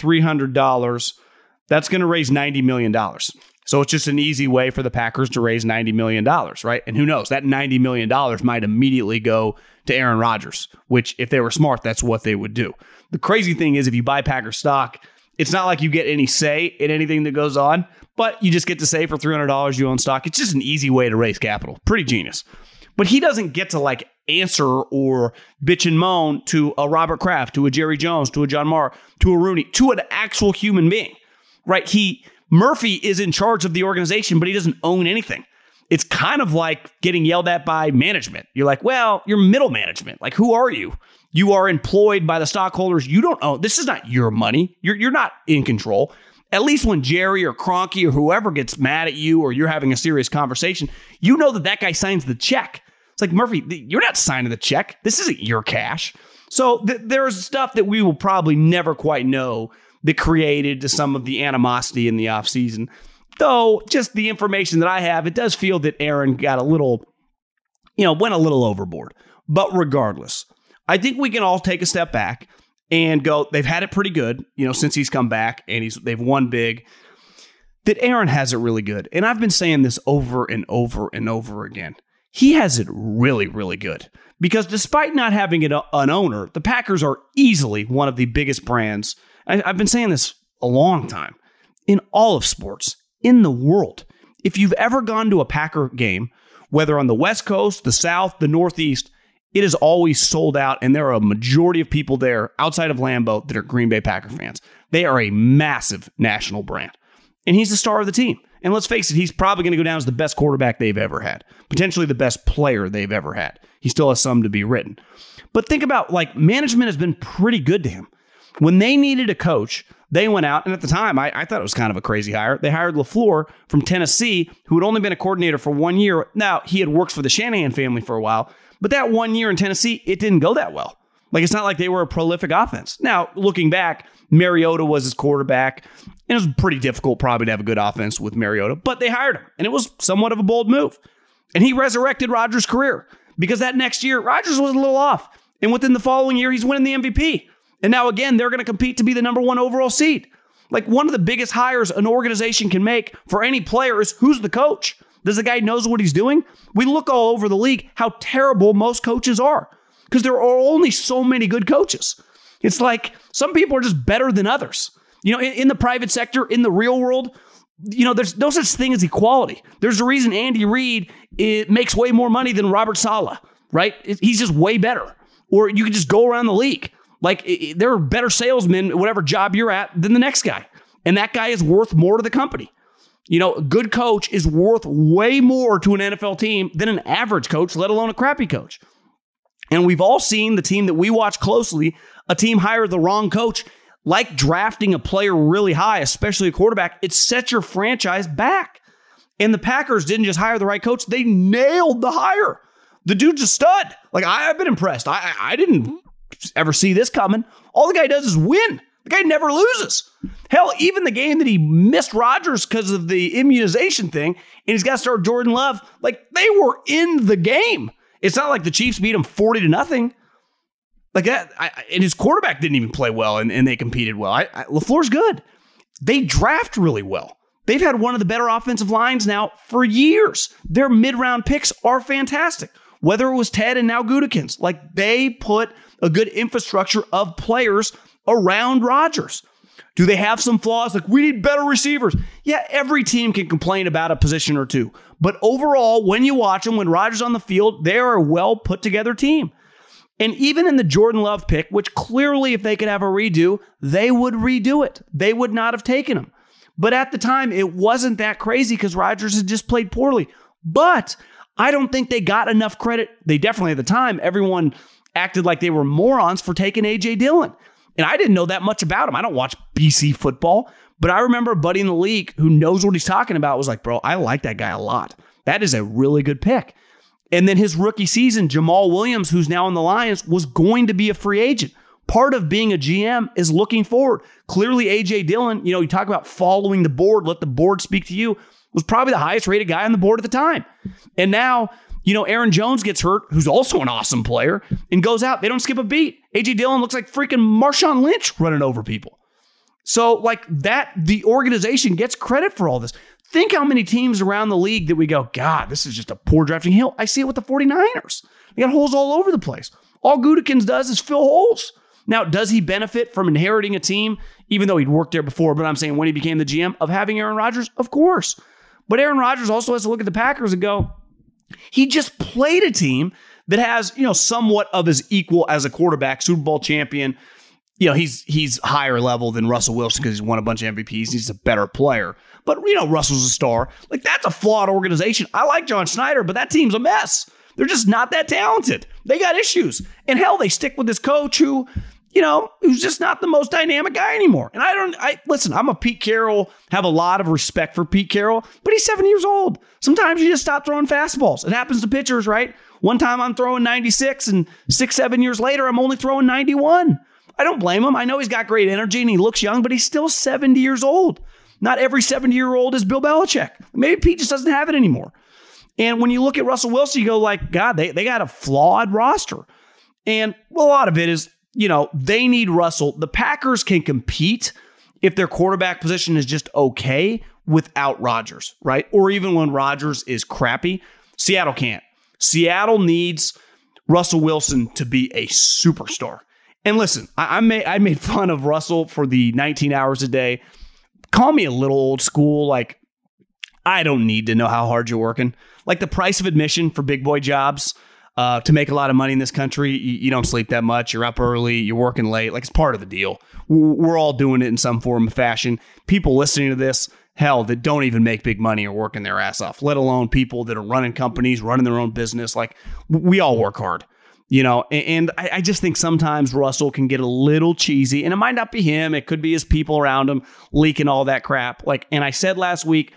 $300, that's going to raise $90 million. So it's just an easy way for the Packers to raise $90 million, right? And who knows, that $90 million might immediately go to Aaron Rodgers, which if they were smart, that's what they would do. The crazy thing is if you buy Packer stock, it's not like you get any say in anything that goes on, but you just get to say for $300 you own stock. It's just an easy way to raise capital. Pretty genius. But he doesn't get to answer or bitch and moan to a Robert Kraft, to a Jerry Jones, to a John Maher, to a Rooney, to an actual human being, right? Murphy is in charge of the organization, but he doesn't own anything. It's kind of like getting yelled at by management. You're like, well, you're middle management. Like, who are you? You are employed by the stockholders. You don't own. This is not your money. You're not in control. At least when Jerry or Kroenke or whoever gets mad at you or you're having a serious conversation, you know that guy signs the check. It's like, Murphy, you're not signing the check. This isn't your cash. So there's stuff that we will probably never quite know that created some of the animosity in the offseason. Though, just the information that I have, it does feel that Aaron got a little, went a little overboard. But regardless, I think we can all take a step back and go, they've had it pretty good, since he's come back and they've won big, that Aaron has it really good. And I've been saying this over and over and over again. He has it really, really good. Because despite not having an owner, the Packers are easily one of the biggest brands. I've been saying this a long time, in all of sports, in the world. If you've ever gone to a Packer game, whether on the West Coast, the South, the Northeast, it is always sold out, and there are a majority of people there outside of Lambeau that are Green Bay Packer fans. They are a massive national brand, and he's the star of the team. And let's face it, he's probably going to go down as the best quarterback they've ever had, potentially the best player they've ever had. He still has some to be written. But think about, management has been pretty good to him. When they needed a coach, they went out, and at the time, I thought it was kind of a crazy hire. They hired LaFleur from Tennessee, who had only been a coordinator for 1 year. Now, he had worked for the Shanahan family for a while, but that 1 year in Tennessee, it didn't go that well. It's not like they were a prolific offense. Now, looking back, Mariota was his quarterback, and it was pretty difficult probably to have a good offense with Mariota, but they hired him, and it was somewhat of a bold move. And he resurrected Rodgers' career, because that next year, Rodgers was a little off, and within the following year, he's winning the MVP. And now, again, they're going to compete to be the number 1 overall seed. One of the biggest hires an organization can make for any player is, who's the coach? Does the guy knows what he's doing? We look all over the league how terrible most coaches are, because there are only so many good coaches. It's like some people are just better than others. In the private sector, in the real world, there's no such thing as equality. There's a reason Andy Reid makes way more money than Robert Saleh, right? He's just way better. Or you could just go around the league. There are better salesmen, whatever job you're at, than the next guy. And that guy is worth more to the company. A good coach is worth way more to an NFL team than an average coach, let alone a crappy coach. And we've all seen the team that we watch closely, a team hire the wrong coach, like drafting a player really high, especially a quarterback. It sets your franchise back. And the Packers didn't just hire the right coach. They nailed the hire. The dude's a stud. I've been impressed. I didn't ever see this coming. All the guy does is win. The guy never loses. Hell, even the game that he missed Rodgers because of the immunization thing, and he's got to start Jordan Love, they were in the game. It's not like the Chiefs beat him 40-0. And his quarterback didn't even play well, and they competed well. LaFleur's good. They draft really well. They've had one of the better offensive lines now for years. Their mid-round picks are fantastic. Whether it was Ted and now Gutekunst, like they put a good infrastructure of players around Rodgers. Do they have some flaws? Like, we need better receivers. Yeah, every team can complain about a position or two. But overall, when you watch them, when Rodgers on the field, they are a well put together team. And even in the Jordan Love pick, which clearly if they could have a redo, they would redo it. They would not have taken him. But at the time, it wasn't that crazy because Rodgers had just played poorly. But I don't think they got enough credit. They definitely, at the time, everyone acted like they were morons for taking A.J. Dillon. And I didn't know that much about him. I don't watch BC football. But I remember a buddy in the league who knows what he's talking about was like, bro, I like that guy a lot. That is a really good pick. And then his rookie season, Jamal Williams, who's now in the Lions, was going to be a free agent. Part of being a GM is looking forward. Clearly, A.J. Dillon, you talk about following the board, let the board speak to you, was probably the highest rated guy on the board at the time. And now, Aaron Jones gets hurt, who's also an awesome player, and goes out. They don't skip a beat. A.J. Dillon looks like freaking Marshawn Lynch running over people. So like that, the organization gets credit for all this. Think how many teams around the league that we go, God, this is just a poor drafting hill. I see it with the 49ers. They got holes all over the place. All Gutekunst does is fill holes. Now, does he benefit from inheriting a team, even though he'd worked there before, but I'm saying when he became the GM, of having Aaron Rodgers? Of course. But Aaron Rodgers also has to look at the Packers and go, he just played a team that has, somewhat of his equal as a quarterback, Super Bowl champion. He's higher level than Russell Wilson because he's won a bunch of MVPs. He's a better player. But, Russell's a star. Like, that's a flawed organization. I like John Schneider, but that team's a mess. They're just not that talented. They got issues. And hell, they stick with this coach who, who's just not the most dynamic guy anymore. And listen, I'm a Pete Carroll, have a lot of respect for Pete Carroll, but he's 7 years old. Sometimes you just stop throwing fastballs. It happens to pitchers, right? One time I'm throwing 96 and 6-7 years later, I'm only throwing 91. I don't blame him. I know he's got great energy and he looks young, but he's still 70 years old. Not every 70-year-old is Bill Belichick. Maybe Pete just doesn't have it anymore. And when you look at Russell Wilson, you go like, God, they got a flawed roster. And a lot of it is, they need Russell. The Packers can compete if their quarterback position is just okay without Rodgers, right? Or even when Rodgers is crappy. Seattle can't. Seattle needs Russell Wilson to be a superstar. And listen, I made fun of Russell for the 19 hours a day. Call me a little old school. Like, I don't need to know how hard you're working. Like the price of admission for big boy jobs to make a lot of money in this country, you don't sleep that much. You're up early. You're working late. Like, it's part of the deal. We're all doing it in some form of fashion. People listening to this, hell, that don't even make big money are working their ass off, let alone people that are running companies, running their own business. Like, we all work hard. And I just think sometimes Russell can get a little cheesy, and it might not be him. It could be his people around him leaking all that crap. Like, and I said last week,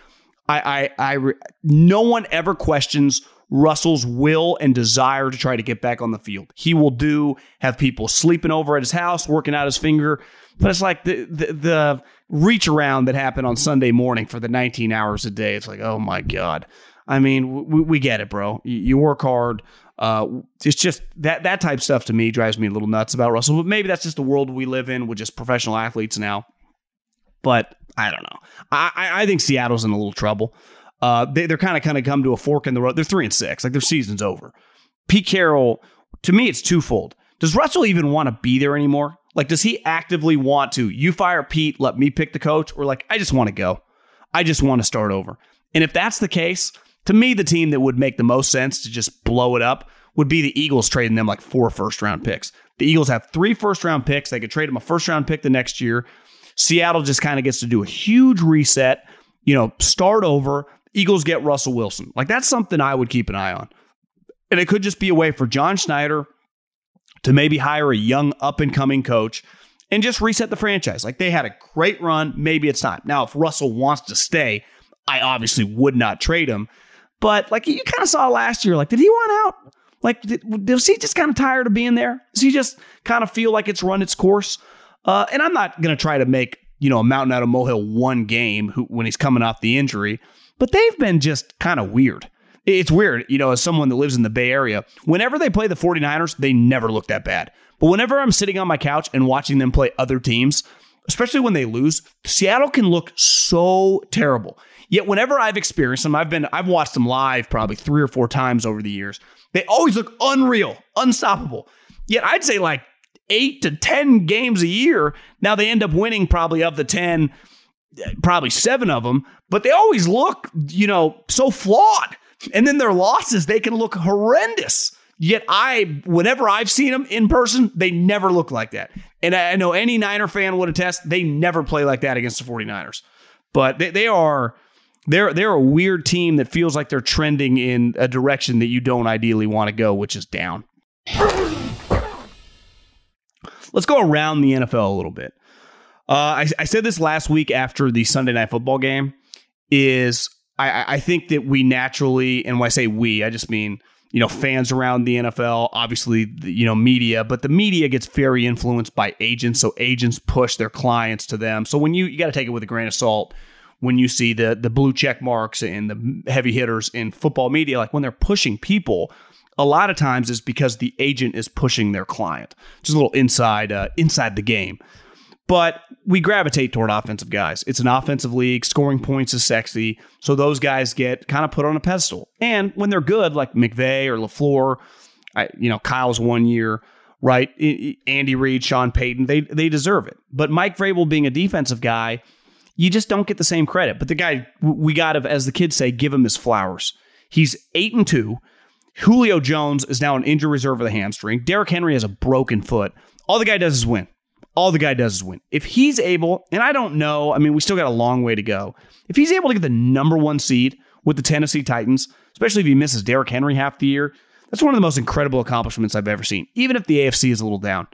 no one ever questions Russell's will and desire to try to get back on the field. He will have people sleeping over at his house, working out his finger. But it's like the reach around that happened on Sunday morning for the 19 hours a day. It's like, oh my God. I mean, we get it, bro. You work hard. It's just that type of stuff to me drives me a little nuts about Russell, but maybe that's just the world we live in with just professional athletes now. But I don't know. I think Seattle's in a little trouble. They're kind of come to a fork in the road. They're 3-6. Like, their season's over. Pete Carroll, to me, it's twofold. Does Russell even want to be there anymore? Like, does he actively want to? You fire Pete, let me pick the coach, or like, I just want to go. I just want to start over. And if that's the case, to me, the team that would make the most sense to just blow it up would be the Eagles, trading them like 4 first-round picks. The Eagles have 3 first-round picks. They could trade them a first-round pick the next year. Seattle just kind of gets to do a huge reset, start over. Eagles get Russell Wilson. Like, that's something I would keep an eye on. And it could just be a way for John Schneider to maybe hire a young up-and-coming coach and just reset the franchise. Like, they had a great run. Maybe it's time. Now, if Russell wants to stay, I obviously would not trade him. But like you kind of saw last year, like, did he want out? Like, was he just kind of tired of being there? Does he just kind of feel like it's run its course? And I'm not going to try to make, a mountain out of molehill one game when he's coming off the injury, but they've been just kind of weird. It's weird, as someone that lives in the Bay Area, whenever they play the 49ers, they never look that bad. But whenever I'm sitting on my couch and watching them play other teams, especially when they lose, Seattle can look so terrible. Yet whenever I've experienced them, I've watched them live probably 3 or 4 times over the years. They always look unreal, unstoppable. Yet I'd say like 8 to 10 games a year. Now they end up winning probably of the 10, probably 7 of them, but they always look, so flawed. And then their losses, they can look horrendous. Yet whenever I've seen them in person, they never look like that. And I know any Niner fan would attest, they never play like that against the 49ers. But they're a weird team that feels like they're trending in a direction that you don't ideally want to go, which is down. Let's go around the NFL a little bit. I said this last week after the Sunday Night Football game, is I think that we naturally, and when I say we, I just mean, fans around the NFL, obviously, media, but the media gets very influenced by agents. So agents push their clients to them. So when you got to take it with a grain of salt when you see the blue check marks and the heavy hitters in football media, like when they're pushing people, a lot of times it's because the agent is pushing their client. Just a little inside the game. But we gravitate toward offensive guys. It's an offensive league. Scoring points is sexy. So those guys get kind of put on a pedestal. And when they're good, like McVay or LaFleur, Kyle's 1 year, right? Andy Reid, Sean Payton, they deserve it. But Mike Vrabel being a defensive guy, you just don't get the same credit. But the guy, we got to, as the kids say, give him his flowers. He's 8-2. Julio Jones is now an injury reserve of the hamstring. Derrick Henry has a broken foot. All the guy does is win. If he's able, and I don't know, we still got a long way to go. If he's able to get the number 1 seed with the Tennessee Titans, especially if he misses Derrick Henry half the year, that's one of the most incredible accomplishments I've ever seen, even if the AFC is a little down.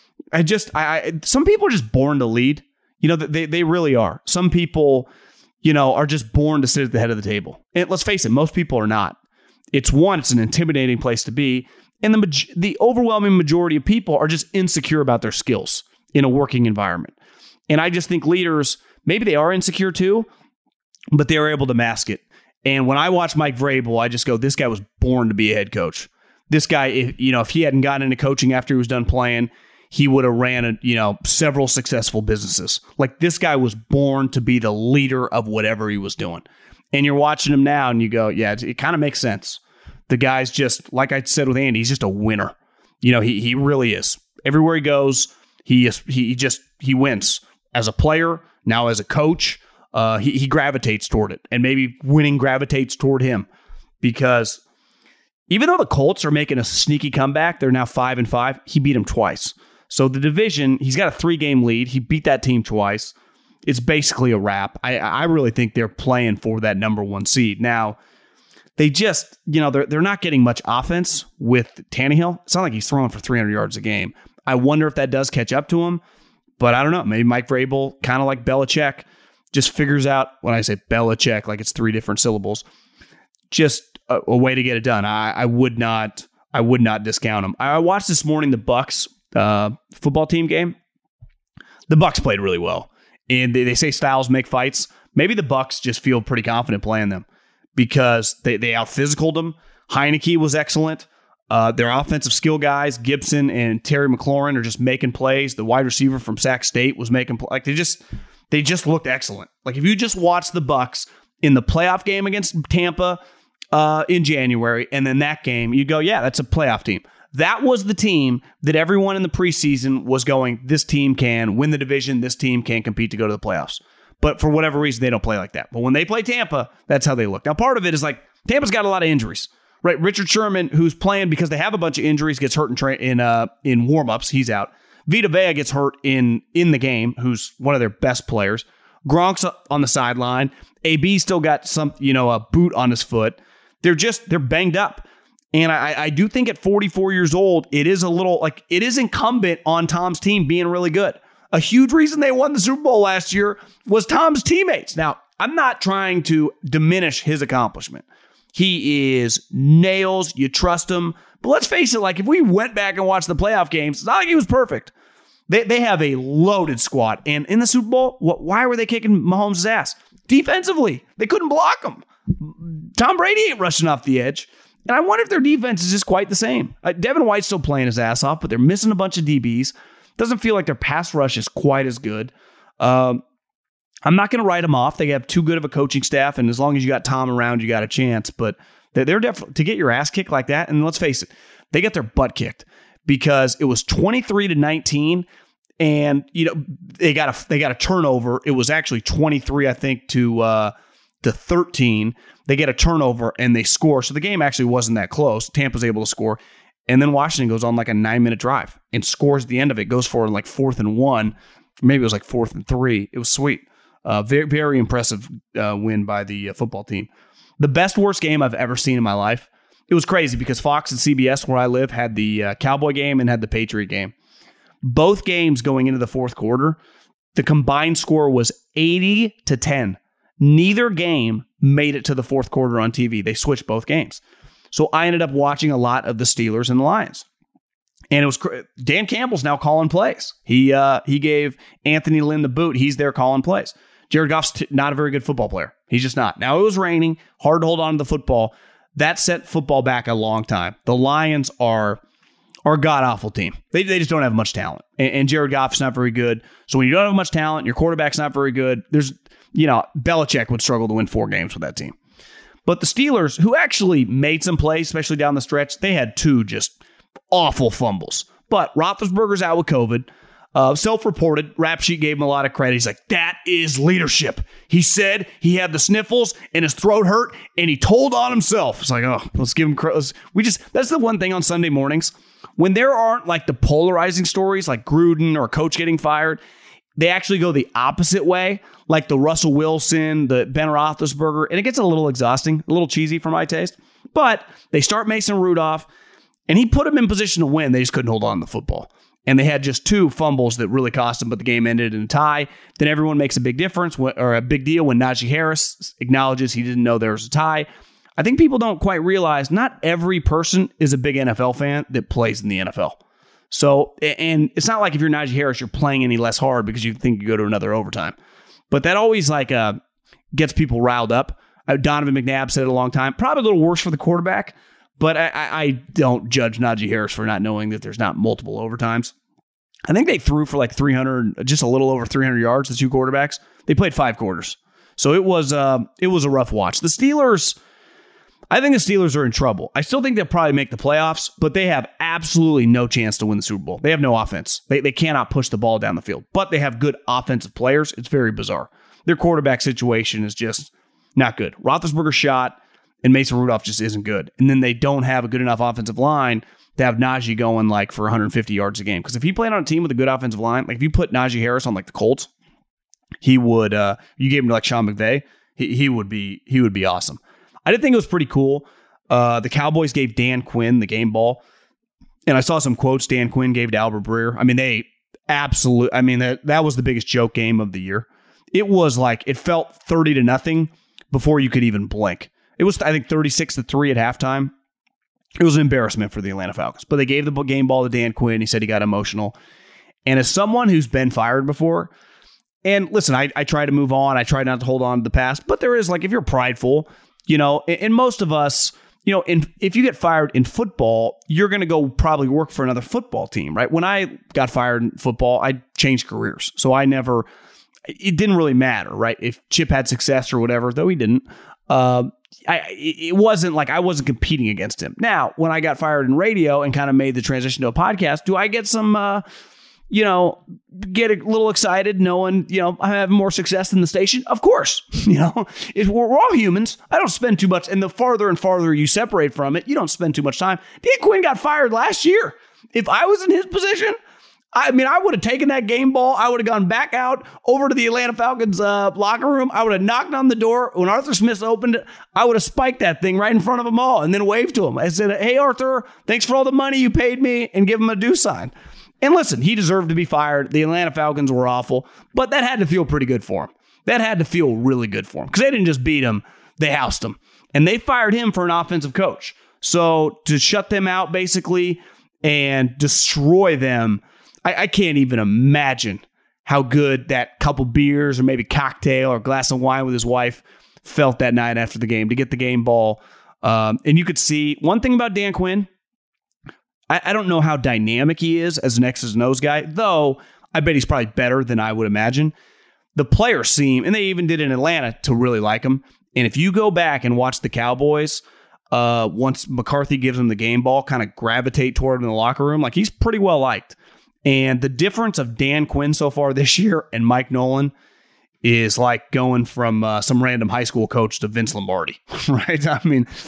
Some people are just born to lead. They really are. Some people, are just born to sit at the head of the table. And let's face it, most people are not. It's an intimidating place to be. And the overwhelming majority of people are just insecure about their skills in a working environment. And I just think leaders, maybe they are insecure too, but they are able to mask it. And when I watch Mike Vrabel, I just go, this guy was born to be a head coach. This guy, if he hadn't gotten into coaching after he was done playing, he would have ran, several successful businesses. Like, this guy was born to be the leader of whatever he was doing. And you're watching him now and you go, yeah, it kind of makes sense. The guy's just, like I said with Andy, he's just a winner. He really is. Everywhere he goes, he wins. As a player, now as a coach, he gravitates toward it. And maybe winning gravitates toward him. Because even though the Colts are making a sneaky comeback, they're now 5-5, he beat them twice. So the division, he's got a 3-game lead. He beat that team twice. It's basically a wrap. I really think they're playing for that number 1 seed. Now, they just, they're not getting much offense with Tannehill. It's not like he's throwing for 300 yards a game. I wonder if that does catch up to him, but I don't know. Maybe Mike Vrabel, kind of like Belichick, just figures out, when I say Belichick, like it's 3 different syllables, just a way to get it done. I would not discount him. I watched this morning the Bucs football team game. The Bucs played really well. And they say styles make fights. Maybe the Bucs just feel pretty confident playing them because they out-physicaled them. Heineke was excellent. Their offensive skill guys, Gibson and Terry McLaurin, are just making plays. The wide receiver from Sac State was making plays. Like, they just looked excellent. Like, if you just watch the Bucs in the playoff game against Tampa in January, and then that game, you go, yeah, that's a playoff team. That was the team that everyone in the preseason was going, this team can win the division, this team can compete to go to the playoffs. But for whatever reason, they don't play like that. But when they play Tampa, that's how they look. Now, part of it is like, Tampa's got a lot of injuries, right? Richard Sherman, who's playing because they have a bunch of injuries, gets hurt in warm-ups. He's out. Vita Vea gets hurt in the game, who's one of their best players. Gronk's on the sideline. AB still got a boot on his foot. They're banged up. And I do think at 44 years old, it is a little like it is incumbent on Tom's team being really good. A huge reason they won the Super Bowl last year was Tom's teammates. Now, I'm not trying to diminish his accomplishment. He is nails. You trust him. But let's face it, like if we went back and watched the playoff games, it's not like he was perfect. They have a loaded squad. And in the Super Bowl, why were they kicking Mahomes' ass? Defensively, they couldn't block him. Tom Brady ain't rushing off the edge. And I wonder if their defense is just quite the same. Devin White's still playing his ass off, but they're missing a bunch of DBs. Doesn't feel like their pass rush is quite as good. I'm not going to write them off. They have too good of a coaching staff, and as long as you got Tom around, you got a chance. But they're definitely, to get your ass kicked like that, and let's face it, they got their butt kicked because it was 23-19, and they got a turnover. It was actually 23, I think, to 13. They get a turnover and they score. So the game actually wasn't that close. Tampa's able to score. And then Washington goes on like a 9-minute drive and scores at the end of it. Goes for like 4th and 1. Maybe it was like 4th and 3. It was sweet. Very, very impressive win by the football team. The best, worst game I've ever seen in my life. It was crazy because Fox and CBS, where I live, had the Cowboy game and had the Patriot game. Both games going into the fourth quarter, the combined score was 80-10. Neither game made it to the fourth quarter on TV. They switched both games. So I ended up watching a lot of the Steelers and the Lions. And it was Dan Campbell's now calling plays. He gave Anthony Lynn the boot. He's there calling plays. Jared Goff's not a very good football player. He's just not. Now, it was raining, hard to hold on to the football. That set football back a long time. The Lions are a god-awful team. They just don't have much talent. And Jared Goff's not very good. So when you don't have much talent, your quarterback's not very good, Belichick would struggle to win 4 games with that team. But the Steelers, who actually made some plays, especially down the stretch, they had 2 just awful fumbles. But Roethlisberger's out with COVID. Self-reported, Rap Sheet gave him a lot of credit. He's like, that is leadership. He said he had the sniffles and his throat hurt, and he told on himself. It's like, oh, let's give him credit. That's the one thing on Sunday mornings. When there aren't like the polarizing stories like Gruden or a coach getting fired, they actually go the opposite way, like the Russell Wilson, the Ben Roethlisberger, and it gets a little exhausting, a little cheesy for my taste. But they start Mason Rudolph, and he put them in position to win. They just couldn't hold on to the football. And they had just 2 fumbles that really cost them, but the game ended in a tie. Then everyone makes a big difference or a big deal when Najee Harris acknowledges he didn't know there was a tie. I think people don't quite realize not every person is a big NFL fan that plays in the NFL. So, and it's not like if you're Najee Harris, you're playing any less hard because you think you go to another overtime. But that always gets people riled up. Donovan McNabb said it a long time. Probably a little worse for the quarterback, but I don't judge Najee Harris for not knowing that there's not multiple overtimes. I think they threw for like 300, just a little over 300 yards, the 2 quarterbacks. They played 5 quarters. So it was a rough watch. The Steelers, I think the Steelers are in trouble. I still think they'll probably make the playoffs, but they have absolutely no chance to win the Super Bowl. They have no offense. They cannot push the ball down the field, but they have good offensive players. It's very bizarre. Their quarterback situation is just not good. Roethlisberger shot, and Mason Rudolph just isn't good. And then they don't have a good enough offensive line to have Najee going like for 150 yards a game. Because if he played on a team with a good offensive line, like if you put Najee Harris on like the Colts, he would. You gave him to like Sean McVay, he would be awesome. I did think it was pretty cool. The Cowboys gave Dan Quinn the game ball, and I saw some quotes Dan Quinn gave to Albert Breer. I mean, that was the biggest joke game of the year. It was like it felt 30-0 before you could even blink. It was, I think, 36-3 at halftime. It was an embarrassment for the Atlanta Falcons, but they gave the game ball to Dan Quinn. He said he got emotional. And as someone who's been fired before, and listen, I try to move on. I try not to hold on to the past, but there is, like, if you're prideful, and most of us, if you get fired in football, you're going to go probably work for another football team, right? When I got fired in football, I changed careers. So it didn't really matter, right? If Chip had success or whatever, though he didn't, it wasn't like I wasn't competing against him. Now, when I got fired in radio and kind of made the transition to a podcast, do I get some, get a little excited knowing, I have more success than the station? Of course. We're all humans. I don't spend too much. And the farther and farther you separate from it, you don't spend too much time. Dan Quinn got fired last year. If I was in his position, I would have taken that game ball. I would have gone back out over to the Atlanta Falcons locker room. I would have knocked on the door. When Arthur Smith opened it, I would have spiked that thing right in front of them all and then waved to him. I said, hey, Arthur, thanks for all the money you paid me, and give him a do sign. And listen, he deserved to be fired. The Atlanta Falcons were awful, but that had to feel pretty good for him. That had to feel really good for him because they didn't just beat him. They housed him. And they fired him for an offensive coach. So to shut them out, basically, and destroy them, I can't even imagine how good that couple beers or maybe cocktail or glass of wine with his wife felt that night after the game to get the game ball. And you could see one thing about Dan Quinn. I don't know how dynamic he is as an X's and O's guy, though I bet he's probably better than I would imagine. the players seem, and they even did in Atlanta, to really like him. And if you go back and watch the Cowboys, once McCarthy gives them the game ball, kind of gravitate toward him in the locker room, like he's pretty well liked. And the difference of Dan Quinn so far this year and Mike Nolan is like going from some random high school coach to Vince Lombardi, right? I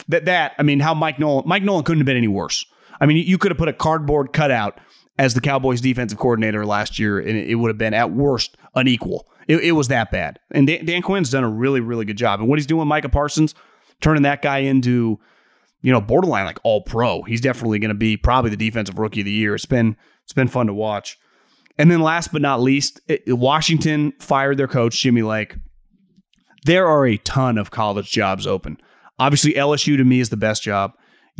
mean, how Mike Nolan couldn't have been any worse. I mean, you could have put a cardboard cutout as the Cowboys defensive coordinator last year, and it would have been at worst unequal. It was that bad. And Dan Quinn's done a really, really good job. And what he's doing with Micah Parsons, turning that guy into, borderline like all pro. He's definitely going to be probably the defensive rookie of the year. It's been fun to watch. And then last but not least, Washington fired their coach, Jimmy Lake. There are a ton of college jobs open. Obviously, LSU to me is the best job.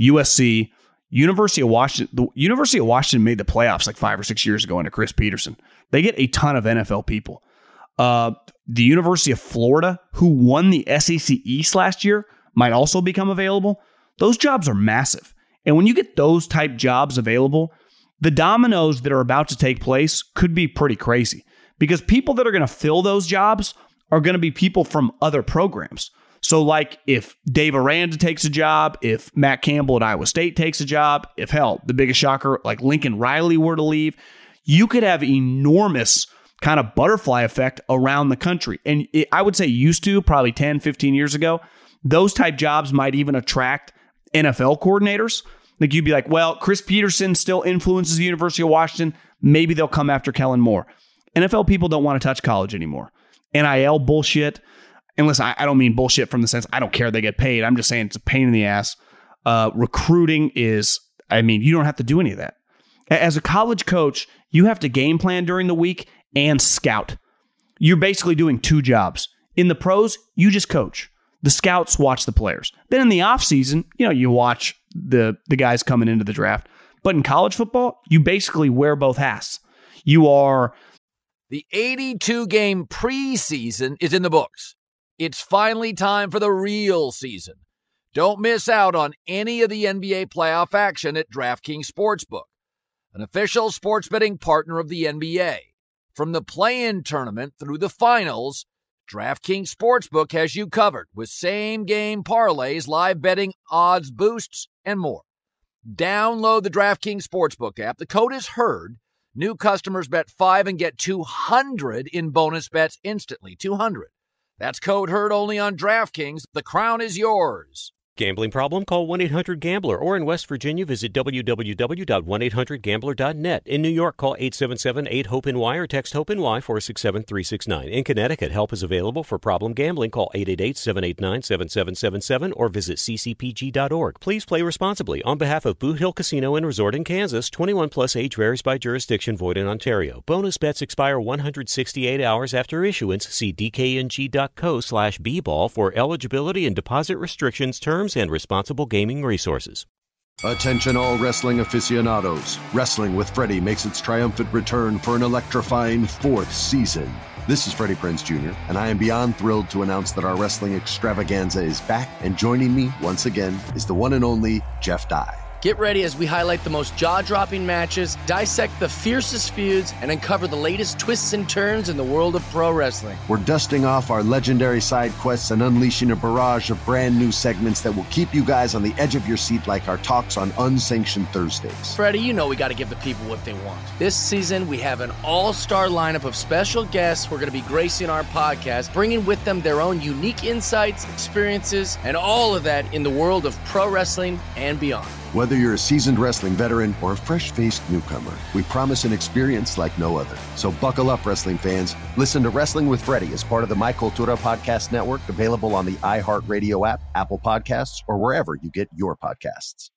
USC, University of Washington. The University of Washington made the playoffs like 5 or 6 years ago under Chris Peterson. They get a ton of NFL people. The University of Florida, who won the SEC East last year, might also become available. Those jobs are massive. And when you get those type jobs available, the dominoes that are about to take place could be pretty crazy, because people that are going to fill those jobs are going to be people from other programs. So like if Dave Aranda takes a job, if Matt Campbell at Iowa State takes a job, if hell, the biggest shocker, like Lincoln Riley were to leave, you could have enormous kind of butterfly effect around the country. And I would say used to, probably 10, 15 years ago, those type jobs might even attract NFL coordinators. Like you'd be like, well, Chris Peterson still influences the University of Washington. Maybe they'll come after Kellen Moore. NFL people don't want to touch college anymore. NIL bullshit. And listen, I don't mean bullshit from the sense I don't care they get paid. I'm just saying it's a pain in the ass. Recruiting is, you don't have to do any of that. As a college coach, you have to game plan during the week and scout. You're basically doing two jobs. In the pros, you just coach. The scouts watch the players. Then in the offseason, you watch the guys coming into the draft. But in college football, you basically wear both hats. You are... The 82-game preseason is in the books. It's finally time for the real season. Don't miss out on any of the NBA playoff action at DraftKings Sportsbook, an official sports betting partner of the NBA. From the play-in tournament through the finals, DraftKings Sportsbook has you covered with same-game parlays, live betting, odds boosts, and more. Download the DraftKings Sportsbook app. The code is HEARD. New customers bet $5 and get $200 in bonus bets instantly. $200. That's code HEARD only on DraftKings. The crown is yours. Gambling problem? Call 1-800-GAMBLER. Or in West Virginia, visit www.1800gambler.net. In New York, call 877-8-HOPE-NY or text HOPE-NY 467-369. In Connecticut, help is available for problem gambling. Call 888-789-7777 or visit ccpg.org. Please play responsibly. On behalf of Boot Hill Casino and Resort in Kansas, 21 plus age varies by jurisdiction, void in Ontario. Bonus bets expire 168 hours after issuance. See dkng.co/bball for eligibility and deposit restrictions, terms, and responsible gaming resources. Attention all wrestling aficionados. Wrestling with Freddie makes its triumphant return for an electrifying 4th season. This is Freddie Prinze Jr., and I am beyond thrilled to announce that our wrestling extravaganza is back, and joining me once again is the one and only Jeff Dye. Get ready as we highlight the most jaw-dropping matches, dissect the fiercest feuds, and uncover the latest twists and turns in the world of pro wrestling. We're dusting off our legendary side quests and unleashing a barrage of brand new segments that will keep you guys on the edge of your seat like our talks on Unsanctioned Thursdays. Freddie, you know we got to give the people what they want. This season, we have an all-star lineup of special guests who are going to be gracing our podcast, bringing with them their own unique insights, experiences, and all of that in the world of pro wrestling and beyond. Whether you're a seasoned wrestling veteran or a fresh-faced newcomer, we promise an experience like no other. So buckle up, wrestling fans. Listen to Wrestling with Freddie as part of the My Cultura Podcast Network, available on the iHeartRadio app, Apple Podcasts, or wherever you get your podcasts.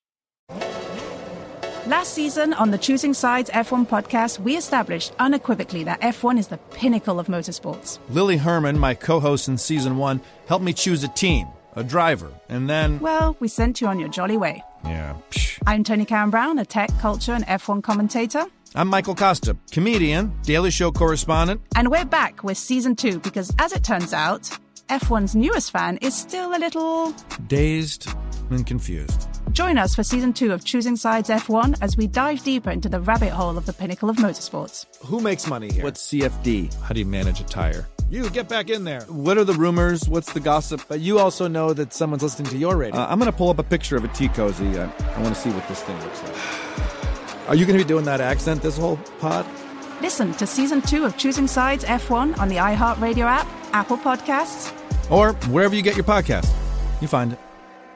Last season on the Choosing Sides F1 podcast, we established unequivocally that F1 is the pinnacle of motorsports. Lily Herman, my co-host in Season 1, helped me choose a team, a driver, and then... Well, we sent you on your jolly way. Yeah. I'm Tony Karen Brown, a tech, culture, and F1 commentator. I'm Michael Costa, comedian, Daily Show correspondent. And we're back with Season 2 because, as it turns out, F1's newest fan is still a little... dazed and confused. Join us for Season 2 of Choosing Sides F1 as we dive deeper into the rabbit hole of the pinnacle of motorsports. Who makes money here? What's CFD? How do you manage a tire? You, get back in there. What are the rumors? What's the gossip? But you also know that someone's listening to your radio. I'm going to pull up a picture of a tea cozy. I want to see what this thing looks like. Are you going to be doing that accent this whole pod? Listen to Season 2 of Choosing Sides F1 on the iHeartRadio app, Apple Podcasts, or wherever you get your podcast. You find it.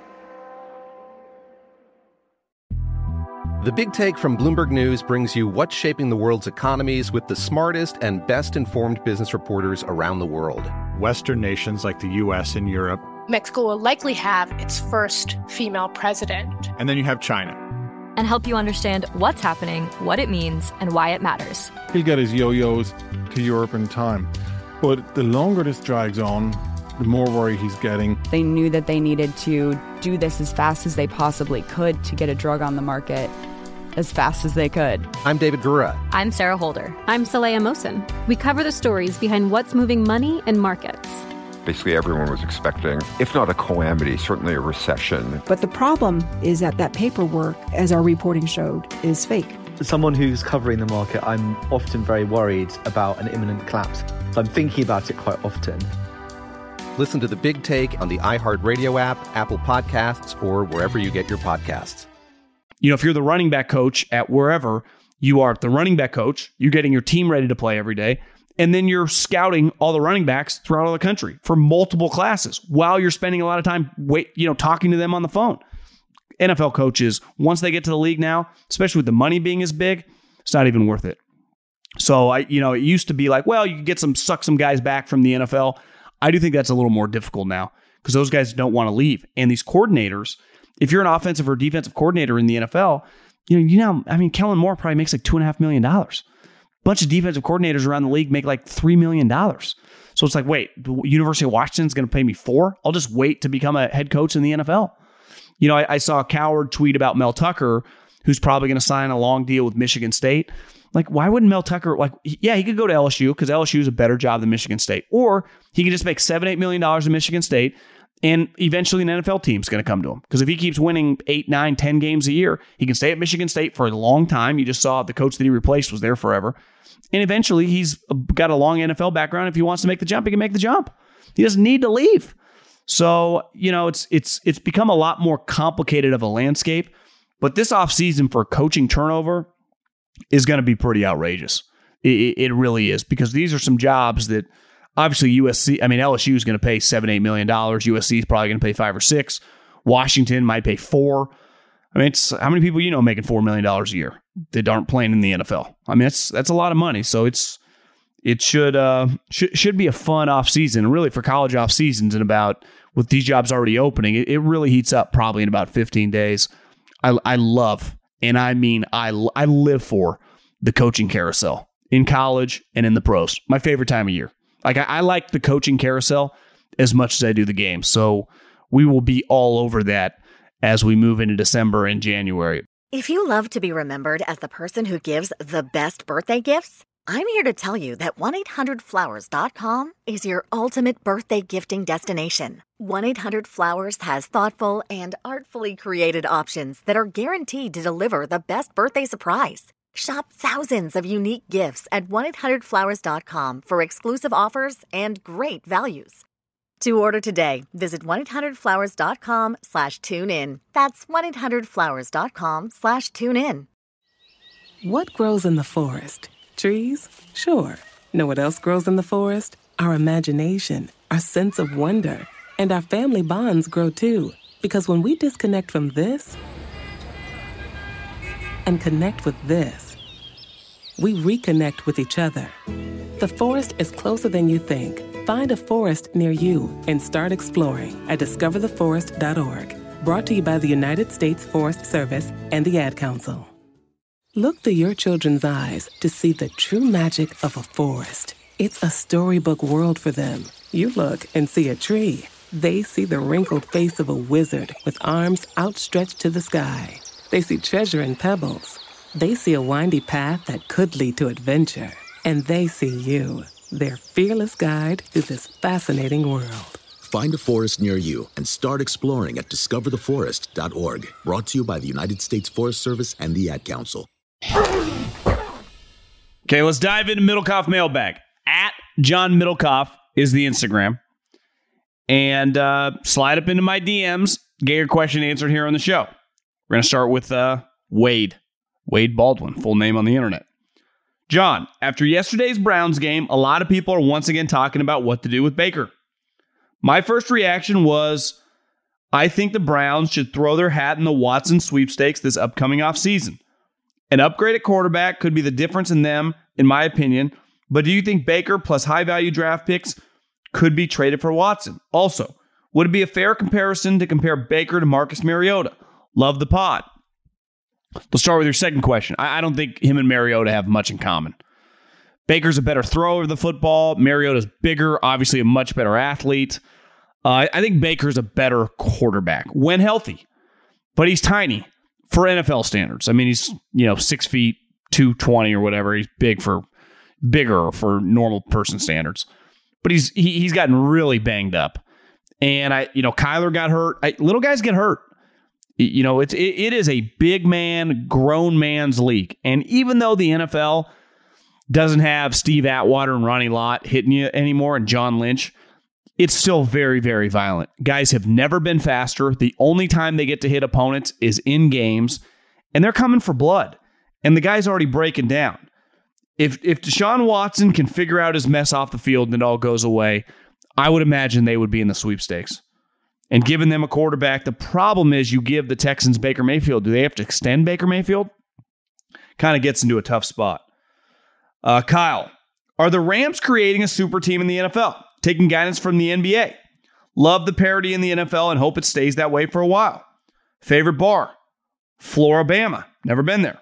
The Big Take from Bloomberg News brings you what's shaping the world's economies with the smartest and best-informed business reporters around the world. Western nations like the U.S. and Europe. Mexico will likely have its first female president. And then you have China. And help you understand what's happening, what it means, and why it matters. He'll get his yo-yos to Europe in time. But the longer this drags on, the more worry he's getting. They knew that they needed to do this as fast as they possibly could to get a drug on the market as fast as they could. I'm David Gura. I'm Sarah Holder. I'm Saleha Mohsen. We cover the stories behind what's moving money and markets. Basically, everyone was expecting, if not a calamity, certainly a recession. But the problem is that paperwork, as our reporting showed, is fake. As someone who's covering the market, I'm often very worried about an imminent collapse. So I'm thinking about it quite often. Listen to The Big Take on the iHeartRadio app, Apple Podcasts, or wherever you get your podcasts. You know, if you're the running back coach at wherever, you are the running back coach, you're getting your team ready to play every day, and then you're scouting all the running backs throughout all the country for multiple classes while you're spending a lot of time talking to them on the phone. NFL coaches, once they get to the league now, especially with the money being as big, it's not even worth it. So it used to be like, well, you could suck some guys back from the NFL. I do think that's a little more difficult now because those guys don't want to leave. And these coordinators, if you're an offensive or defensive coordinator in the NFL, Kellen Moore probably makes like $2.5 million. A bunch of defensive coordinators around the league make like $3 million. So it's like, wait, the University of Washington's going to pay me $4 million? I'll just wait to become a head coach in the NFL. I saw a Coward tweet about Mel Tucker, who's probably going to sign a long deal with Michigan State. Like, why wouldn't Mel Tucker, he could go to LSU because LSU is a better job than Michigan State. Or he could just make $7-8 million in Michigan State, and eventually an NFL team's going to come to him. Because if he keeps winning 8, 9, 10 games a year, he can stay at Michigan State for a long time. You just saw the coach that he replaced was there forever. And eventually he's got a long NFL background. If he wants to make the jump, he can make the jump. He doesn't need to leave. So, it's become a lot more complicated of a landscape. But this offseason for coaching turnover is going to be pretty outrageous. It really is, because these are some jobs that obviously LSU is going to pay $7-8 million. USC is probably going to pay $5 or $6. Washington might pay $4. It's how many people making $4 million a year that aren't playing in the NFL? That's a lot of money. So it should be a fun offseason. And really for college off seasons, and about with these jobs already opening, it really heats up probably in about 15 days. I love, and I live for the coaching carousel in college and in the pros. My favorite time of year. I like the coaching carousel as much as I do the game. So we will be all over that as we move into December and January. If you love to be remembered as the person who gives the best birthday gifts, I'm here to tell you that 1-800-Flowers.com is your ultimate birthday gifting destination. 1-800-Flowers has thoughtful and artfully created options that are guaranteed to deliver the best birthday surprise. Shop thousands of unique gifts at 1-800-Flowers.com for exclusive offers and great values. To order today, visit 1-800-Flowers.com/tune-in. That's 1-800-Flowers.com/tune-in. What grows in the forest? Trees? Sure. Know what else grows in the forest? Our imagination, our sense of wonder, and our family bonds grow too. Because when we disconnect from this and connect with this, we reconnect with each other. The forest is closer than you think. Find a forest near you and start exploring at discovertheforest.org. Brought to you by the United States Forest Service and the Ad Council. Look through your children's eyes to see the true magic of a forest. It's a storybook world for them. You look and see a tree. They see the wrinkled face of a wizard with arms outstretched to the sky. They see treasure in pebbles. They see a windy path that could lead to adventure. And they see you, their fearless guide through this fascinating world. Find a forest near you and start exploring at discovertheforest.org. Brought to you by the United States Forest Service and the Ad Council. Okay, let's dive into Middlecoff Mailbag. At John Middlecoff is the Instagram. And slide up into my DMs. Get your question answered here on the show. We're going to start with Wade Baldwin, full name on the internet. John, after yesterday's Browns game, a lot of people are once again talking about what to do with Baker. My first reaction was, I think the Browns should throw their hat in the Watson sweepstakes this upcoming offseason. An upgrade at quarterback could be the difference in them, in my opinion, but do you think Baker plus high-value draft picks could be traded for Watson? Also, would it be a fair comparison to compare Baker to Marcus Mariota? Love the pod. Let's start with your second question. I don't think him and Mariota have much in common. Baker's a better thrower of the football. Mariota's bigger, obviously a much better athlete. I think Baker's a better quarterback when healthy, but he's tiny for NFL standards. I mean, he's 6 feet, 220 or whatever. He's bigger for normal person standards, but he's gotten really banged up. And Kyler got hurt. Little guys get hurt. It is a big man, grown man's league. And even though the NFL doesn't have Steve Atwater and Ronnie Lott hitting you anymore and John Lynch, it's still very, very violent. Guys have never been faster. The only time they get to hit opponents is in games, and they're coming for blood. And the guy's already breaking down. If Deshaun Watson can figure out his mess off the field and it all goes away, I would imagine they would be in the sweepstakes. And giving them a quarterback, the problem is you give the Texans Baker Mayfield. Do they have to extend Baker Mayfield? Kind of gets into a tough spot. Kyle, are the Rams creating a super team in the NFL? Taking guidance from the NBA. Love the parity in the NFL and hope it stays that way for a while. Favorite bar? Floribama. Never been there.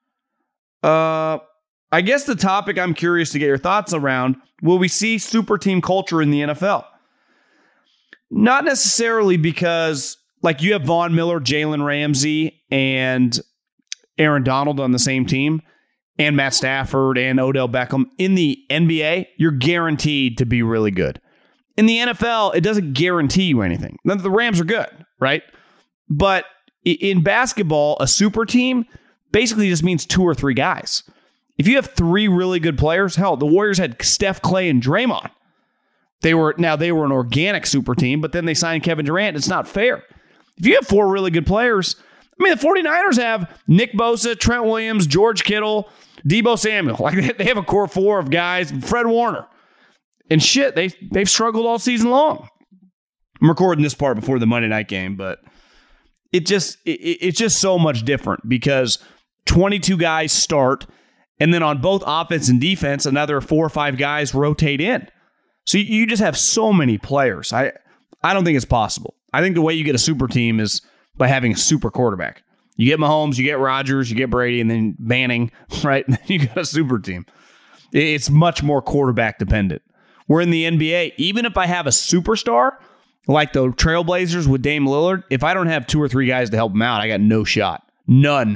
I guess the topic I'm curious to get your thoughts around, will we see super team culture in the NFL? Not necessarily because, you have Von Miller, Jalen Ramsey, and Aaron Donald on the same team, and Matt Stafford and Odell Beckham. In the NBA, you're guaranteed to be really good. In the NFL, it doesn't guarantee you anything. The Rams are good, right? But in basketball, a super team basically just means 2 or 3 guys. If you have 3 really good players, hell, the Warriors had Steph, Clay, and Draymond. They were an organic super team, but then they signed Kevin Durant. It's not fair. If you have 4 really good players, the 49ers have Nick Bosa, Trent Williams, George Kittle, Deebo Samuel. They have a core 4 of guys, Fred Warner. And shit, they've struggled all season long. I'm recording this part before the Monday night game, but it's just so much different because 22 guys start, and then on both offense and defense, another 4 or 5 guys rotate in. So you just have so many players. I don't think it's possible. I think the way you get a super team is by having a super quarterback. You get Mahomes, you get Rodgers, you get Brady, and then Manning, right? And then you got a super team. It's much more quarterback dependent. Where in the NBA, even if I have a superstar, like the Trailblazers with Dame Lillard, if I don't have 2 or 3 guys to help him out, I got no shot. None.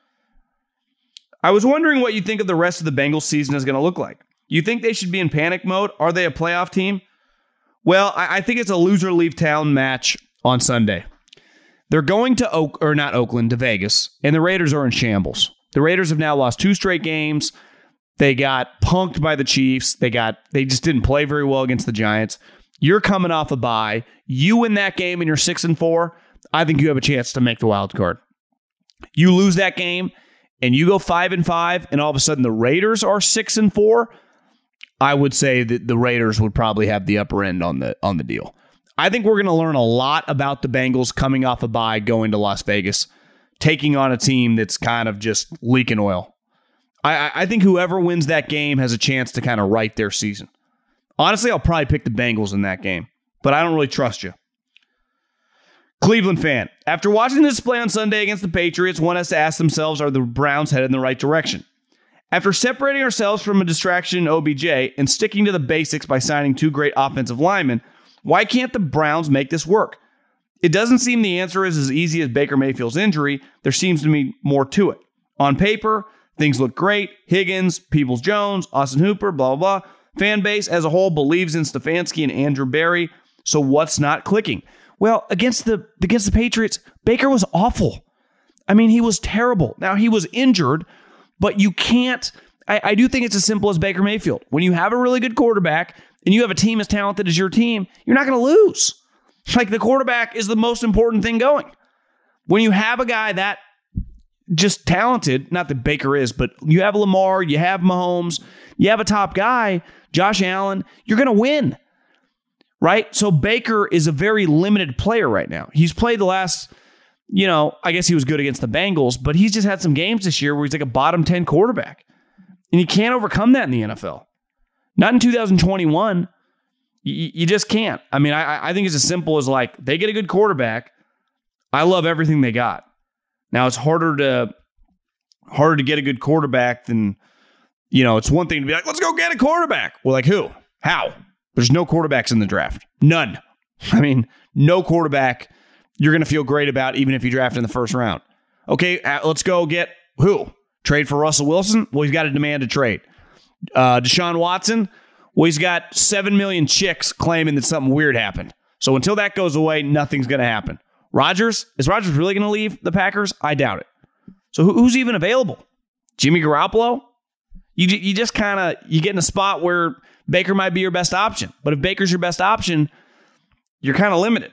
I was wondering what you think of the rest of the Bengals season is going to look like. You think they should be in panic mode? Are they a playoff team? Well, I think it's a loser leave town match on Sunday. They're going to Vegas, and the Raiders are in shambles. The Raiders have now lost 2 straight games. They got punked by the Chiefs. They just didn't play very well against the Giants. You're coming off a bye. You win that game and you're 6-4. I think you have a chance to make the wild card. You lose that game and you go 5-5, and all of a sudden the Raiders are 6-4. I would say that the Raiders would probably have the upper end on the deal. I think we're going to learn a lot about the Bengals coming off a bye, going to Las Vegas, taking on a team that's kind of just leaking oil. I think whoever wins that game has a chance to kind of right their season. Honestly, I'll probably pick the Bengals in that game, but I don't really trust you. Cleveland fan, after watching the display on Sunday against the Patriots, one has to ask themselves, are the Browns headed in the right direction? After separating ourselves from a distraction in OBJ and sticking to the basics by signing 2 great offensive linemen, why can't the Browns make this work? It doesn't seem the answer is as easy as Baker Mayfield's injury. There seems to be more to it. On paper, things look great. Higgins, Peoples-Jones, Austin Hooper, blah, blah, blah. Fan base as a whole believes in Stefanski and Andrew Berry. So what's not clicking? Well, against the Patriots, Baker was awful. I mean, he was terrible. Now, he was injured, but you can't... I do think it's as simple as Baker Mayfield. When you have a really good quarterback and you have a team as talented as your team, you're not going to lose. Like, the quarterback is the most important thing going. When you have a guy that just talented, not that Baker is, but you have Lamar, you have Mahomes, you have a top guy, Josh Allen, you're going to win. Right? So Baker is a very limited player right now. He's played the last, I guess he was good against the Bengals, but he's just had some games this year where he's like a bottom 10 quarterback. And you can't overcome that in the NFL. Not in 2021. You just can't. I mean, I think it's as simple as like, they get a good quarterback. I love everything they got. Now, it's harder to get a good quarterback than, it's one thing to be like, let's go get a quarterback. Well, like who? How? There's no quarterbacks in the draft. None. I mean, no quarterback you're going to feel great about even if you draft in the first round. Okay, let's go get who? Trade for Russell Wilson? Well, he's got a demand to trade. Deshaun Watson? Well, he's got 7 million chicks claiming that something weird happened. So until that goes away, nothing's going to happen. Rodgers? Is Rodgers really going to leave the Packers? I doubt it. So who's even available? Jimmy Garoppolo? You just kind of, you get in a spot where Baker might be your best option. But if Baker's your best option, you're kind of limited.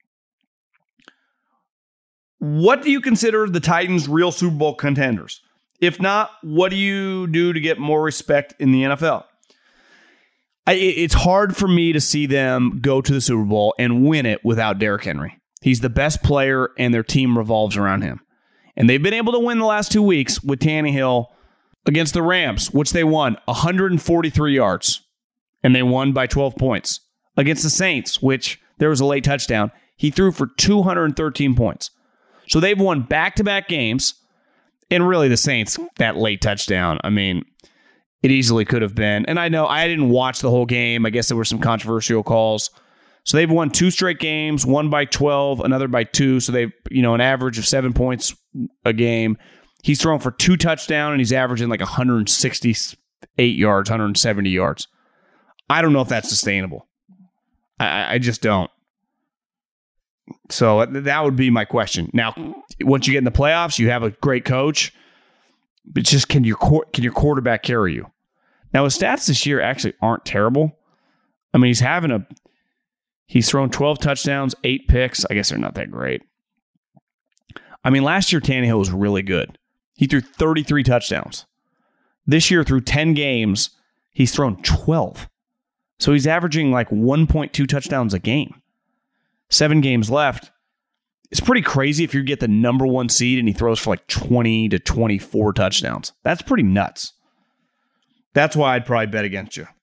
What do you consider the Titans' real Super Bowl contenders? If not, what do you do to get more respect in the NFL? It's hard for me to see them go to the Super Bowl and win it without Derrick Henry. He's the best player, and their team revolves around him. And they've been able to win the last 2 weeks with Tannehill against the Rams, which they won 143 yards, and they won by 12 points. Against the Saints, which there was a late touchdown, he threw for 213 points. So they've won back-to-back games, and really the Saints, that late touchdown, I mean, it easily could have been. And I know I didn't watch the whole game. I guess there were some controversial calls. So they've won 2 straight games, one by 12, another by 2. So they've, an average of 7 points a game. He's thrown for 2 touchdowns, and he's averaging like 168 yards, 170 yards. I don't know if that's sustainable. I just don't. So that would be my question. Now, once you get in the playoffs, you have a great coach, but just can your quarterback carry you? Now, his stats this year actually aren't terrible. I mean, he's thrown 12 touchdowns, 8 picks. I guess they're not that great. I mean, last year Tannehill was really good. He threw 33 touchdowns. This year, through 10 games, he's thrown 12. So he's averaging like 1.2 touchdowns a game. 7 games left. It's pretty crazy if you get the number 1 seed and he throws for like 20 to 24 touchdowns. That's pretty nuts. That's why I'd probably bet against you.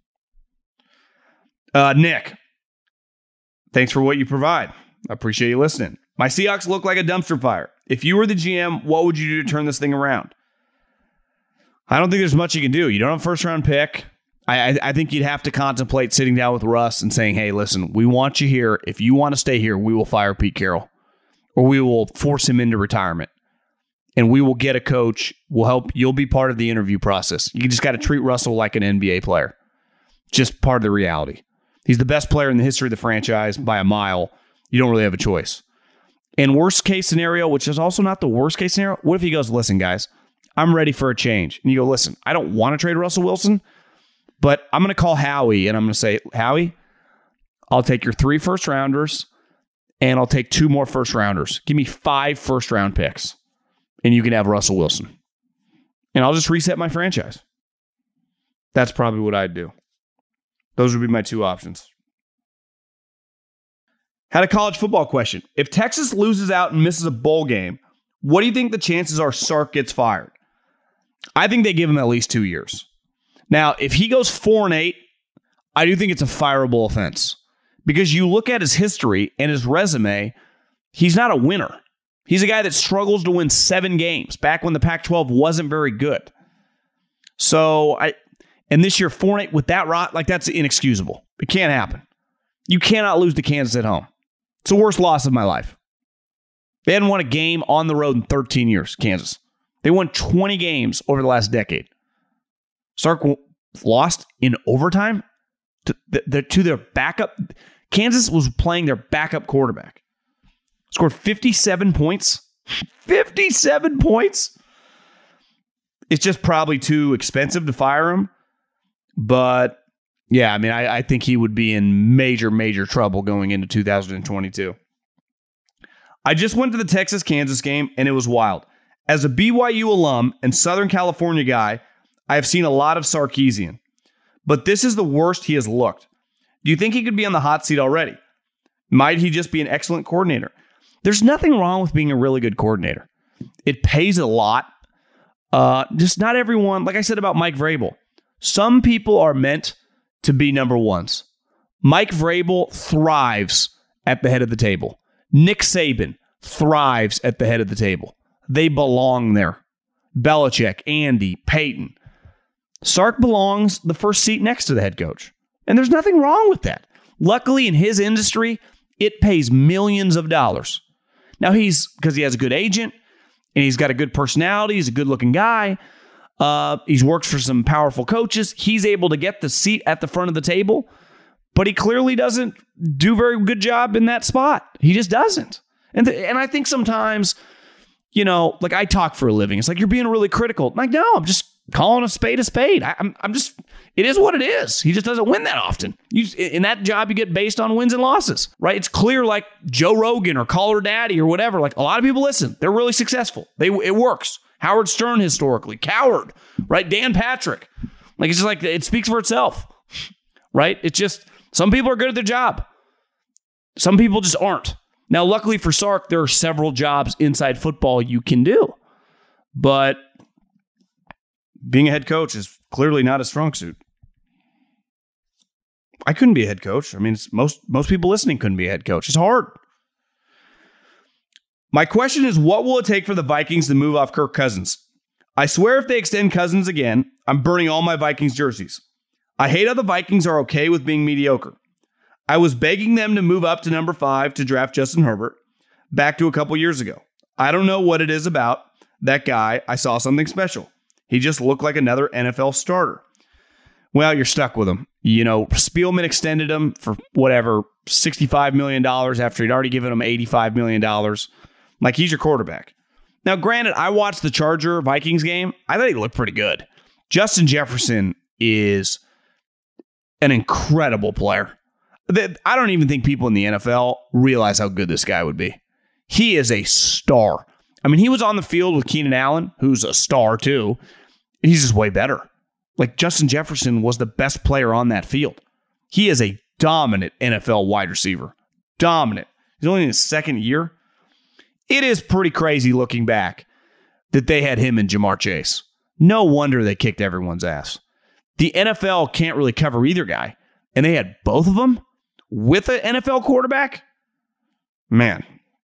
Nick, thanks for what you provide. I appreciate you listening. My Seahawks look like a dumpster fire. If you were the GM, what would you do to turn this thing around? I don't think there's much you can do. You don't have a first-round pick. I think you'd have to contemplate sitting down with Russ and saying, hey, listen, we want you here. If you want to stay here, we will fire Pete Carroll. Or we will force him into retirement. And we will get a coach. We'll help. You'll be part of the interview process. You just got to treat Russell like an NBA player. Just part of the reality. He's the best player in the history of the franchise by a mile. You don't really have a choice. And worst case scenario, which is also not the worst case scenario, what if he goes, listen, guys, I'm ready for a change. And you go, listen, I don't want to trade Russell Wilson, but I'm going to call Howie and I'm going to say, Howie, I'll take your 3 first-rounders and I'll take 2 more first-rounders. Give me 5 first-round picks and you can have Russell Wilson. And I'll just reset my franchise. That's probably what I'd do. Those would be my 2 options. Had a college football question. If Texas loses out and misses a bowl game, what do you think the chances are Sark gets fired? I think they give him at least 2 years. Now, if he goes 4-8, I do think it's a fireable offense. Because you look at his history and his resume, he's not a winner. He's a guy that struggles to win 7 games back when the Pac-12 wasn't very good. So, and this year, 4-8 with that rot, like that's inexcusable. It can't happen. You cannot lose to Kansas at home. It's the worst loss of my life. They hadn't won a game on the road in 13 years, Kansas. They won 20 games over the last decade. Sark lost in overtime to their backup. Kansas was playing their backup quarterback. Scored 57 points. 57 points. It's just probably too expensive to fire him. But yeah, I mean, I think he would be in major, major trouble going into 2022. I just went to the Texas-Kansas game, and it was wild. As a BYU alum and Southern California guy, I have seen a lot of Sarkisian. But this is the worst he has looked. Do you think he could be on the hot seat already? Might he just be an excellent coordinator? There's nothing wrong with being a really good coordinator. It pays a lot. Just not everyone, like I said about Mike Vrabel, some people are meant to be number ones. Mike Vrabel thrives at the head of the table. Nick Saban thrives at the head of the table. They belong there. Belichick, Andy, Peyton. Sark belongs the first seat next to the head coach. And there's nothing wrong with that. Luckily, in his industry, it pays millions of dollars. Now, because he has a good agent, and he's got a good personality, he's a good-looking guy, he's worked for some powerful coaches, he's able to get the seat at the front of the table, but he clearly doesn't do a very good job in that spot. He just doesn't. And I think sometimes, like I talk for a living. It's like, you're being really critical. I'm like, no, I'm just calling a spade a spade. I'm just, it is what it is. He just doesn't win that often. In that job, you get based on wins and losses, right? It's clear, like Joe Rogan or Call Her Daddy or whatever. Like, a lot of people listen. They're really successful. It works. Howard Stern historically. Coward, right? Dan Patrick. Like, it's just like, it speaks for itself, right? It's just, some people are good at their job. Some people just aren't. Now, luckily for Sark, there are several jobs inside football you can do. But being a head coach is clearly not a strong suit. I couldn't be a head coach. I mean, most people listening couldn't be a head coach. It's hard. My question is, what will it take for the Vikings to move off Kirk Cousins? I swear if they extend Cousins again, I'm burning all my Vikings jerseys. I hate how the Vikings are okay with being mediocre. I was begging them to move up to number 5 to draft Justin Herbert back to a couple years ago. I don't know what it is about that guy. I saw something special. He just looked like another NFL starter. Well, you're stuck with him. Spielman extended him for whatever, $65 million after he'd already given him $85 million. Like, he's your quarterback. Now, granted, I watched the Charger-Vikings game. I thought he looked pretty good. Justin Jefferson is an incredible player. I don't even think people in the NFL realize how good this guy would be. He is a star. I mean, he was on the field with Keenan Allen, who's a star too. He's just way better. Like, Justin Jefferson was the best player on that field. He is a dominant NFL wide receiver. Dominant. He's only in his second year. It is pretty crazy looking back that they had him and Jamar Chase. No wonder they kicked everyone's ass. The NFL can't really cover either guy, and they had both of them with an NFL quarterback? Man.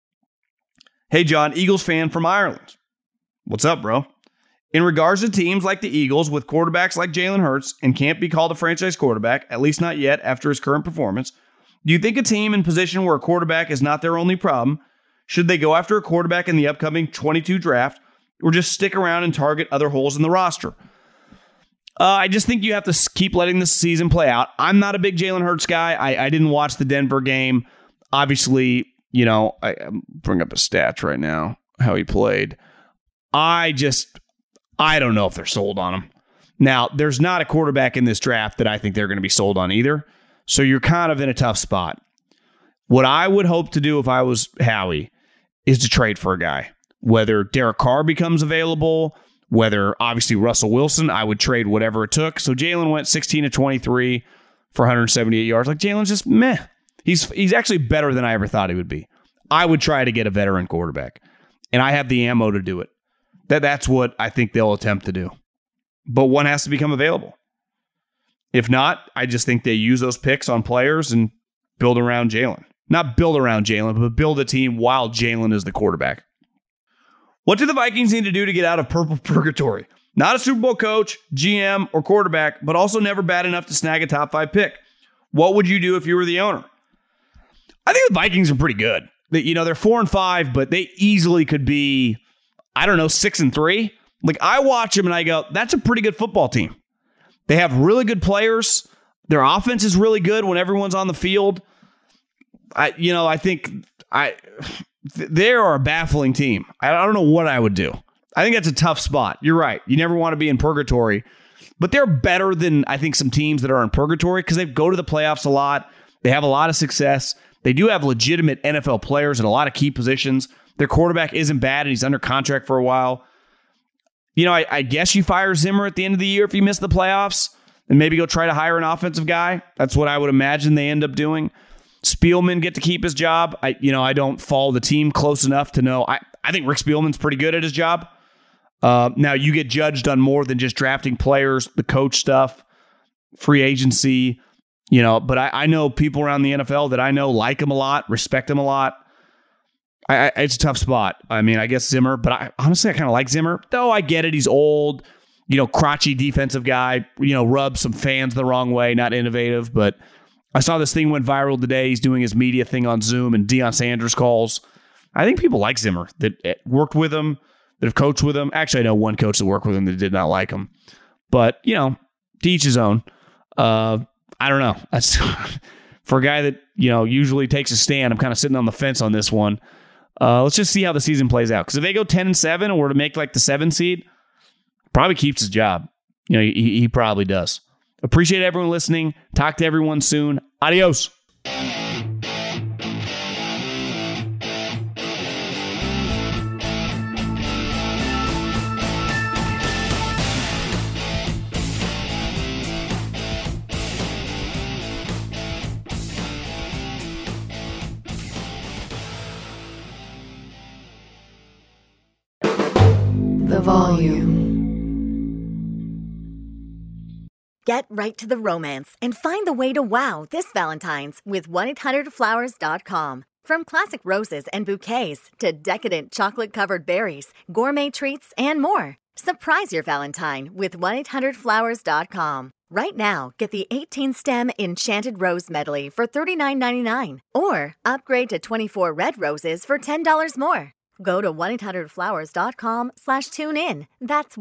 Hey, John, Eagles fan from Ireland. What's up, bro? In regards to teams like the Eagles with quarterbacks like Jalen Hurts and can't be called a franchise quarterback, at least not yet after his current performance, do you think a team in position where a quarterback is not their only problem, should they go after a quarterback in the upcoming 22 draft or just stick around and target other holes in the roster? I just think you have to keep letting the season play out. I'm not a big Jalen Hurts guy. I didn't watch the Denver game. Obviously, I bring up his stats right now, how he played. I don't know if they're sold on him. Now, there's not a quarterback in this draft that I think they're going to be sold on either. So you're kind of in a tough spot. What I would hope to do if I was Howie is to trade for a guy. Whether Derek Carr becomes available, whether obviously Russell Wilson, I would trade whatever it took. So Jalen went 16 of 23 for 178 yards. Like, Jalen's just meh. He's actually better than I ever thought he would be. I would try to get a veteran quarterback. And I have the ammo to do it. That's what I think they'll attempt to do. But one has to become available. If not, I just think they use those picks on players and build around Jalen. Not build around Jalen, but build a team while Jalen is the quarterback. What do the Vikings need to do to get out of purple purgatory? Not a Super Bowl coach, GM, or quarterback, but also never bad enough to snag a top 5 pick. What would you do if you were the owner? I think the Vikings are pretty good. They're 4-5, but they easily could be, 6-3. Like, I watch them and I go, that's a pretty good football team. They have really good players. Their offense is really good when everyone's on the field. I think they are a baffling team. I don't know what I would do. I think that's a tough spot. You're right. You never want to be in purgatory. But they're better than, I think, some teams that are in purgatory because they go to the playoffs a lot. They have a lot of success. They do have legitimate NFL players at a lot of key positions. Their quarterback isn't bad, and he's under contract for a while. You know, I guess you fire Zimmer at the end of the year if you miss the playoffs and maybe go try to hire an offensive guy. That's what I would imagine they end up doing. Spielman get to keep his job. I don't follow the team close enough to know. I think Rick Spielman's pretty good at his job. Now, you get judged on more than just drafting players, the coach stuff, free agency, but I know people around the NFL that I know like him a lot, respect him a lot. It's a tough spot. I mean, I guess Zimmer, but honestly, I kind of like Zimmer. Though I get it. He's old, crotchy defensive guy, rubs some fans the wrong way, not innovative. But I saw this thing went viral today. He's doing his media thing on Zoom and Deion Sanders calls. I think people like Zimmer that worked with him, that have coached with him. Actually, I know one coach that worked with him that did not like him. But, to each his own. I don't know. That's for a guy that, usually takes a stand, I'm kind of sitting on the fence on this one. Let's just see how the season plays out. Because if they go 10-7 or to make like the 7 seed, probably keeps his job. He probably does. Appreciate everyone listening. Talk to everyone soon. Adios. The volume. Get right to the romance and find the way to wow this Valentine's with 1-800-Flowers.com. From classic roses and bouquets to decadent chocolate-covered berries, gourmet treats, and more. Surprise your Valentine with 1-800-Flowers.com. Right now, get the 18-stem Enchanted Rose Medley for $39.99 or upgrade to 24 red roses for $10 more. Go to 1-800-Flowers.com/tune-in. That's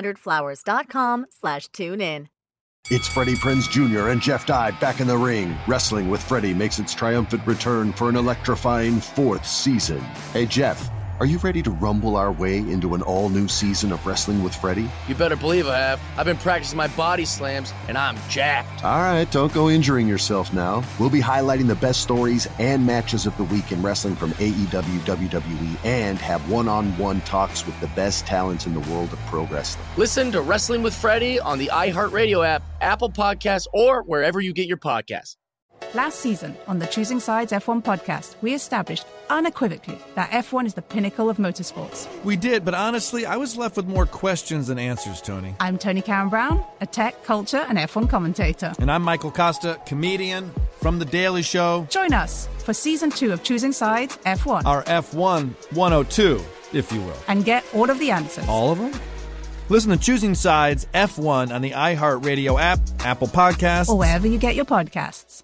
1-800-Flowers.com/tune-in. It's Freddie Prinze Jr. and Jeff Dye back in the ring. Wrestling with Freddie makes its triumphant return for an electrifying 4th season. Hey, Jeff, are you ready to rumble our way into an all-new season of Wrestling with Freddie? You better believe I have. I've been practicing my body slams, and I'm jacked. All right, don't go injuring yourself now. We'll be highlighting the best stories and matches of the week in wrestling from AEW, WWE, and have one-on-one talks with the best talents in the world of pro wrestling. Listen to Wrestling with Freddie on the iHeartRadio app, Apple Podcasts, or wherever you get your podcasts. Last season on the Choosing Sides F1 podcast, we established unequivocally that F1 is the pinnacle of motorsports. We did, but honestly, I was left with more questions than answers, Tony. I'm Tony Karen Brown, a tech, culture, and F1 commentator. And I'm Michael Costa, comedian from The Daily Show. Join us for Season 2 of Choosing Sides F1. Our F1 102, if you will. And get all of the answers. All of them? Listen to Choosing Sides F1 on the iHeartRadio app, Apple Podcasts, or wherever you get your podcasts.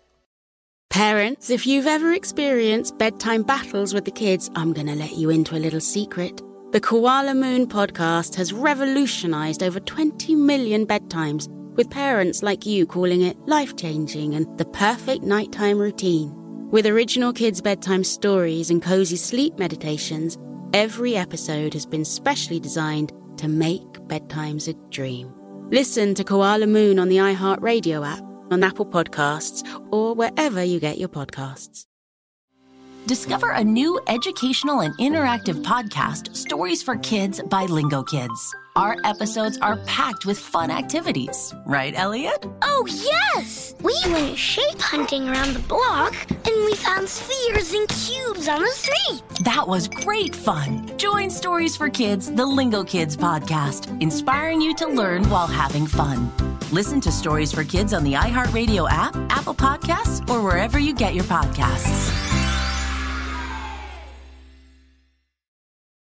Parents, if you've ever experienced bedtime battles with the kids, I'm going to let you into a little secret. The Koala Moon podcast has revolutionized over 20 million bedtimes, with parents like you calling it life-changing and the perfect nighttime routine. With original kids' bedtime stories and cozy sleep meditations, every episode has been specially designed to make bedtimes a dream. Listen to Koala Moon on the iHeartRadio app, on Apple Podcasts, or wherever you get your podcasts. Discover a new educational and interactive podcast, Stories for Kids by Lingo Kids. Our episodes are packed with fun activities. Right, Elliot? Oh, yes! We went shape hunting around the block, and we found spheres and cubes on the street. That was great fun. Join Stories for Kids, the Lingo Kids podcast, inspiring you to learn while having fun. Listen to Stories for Kids on the iHeartRadio app, Apple Podcasts, or wherever you get your podcasts.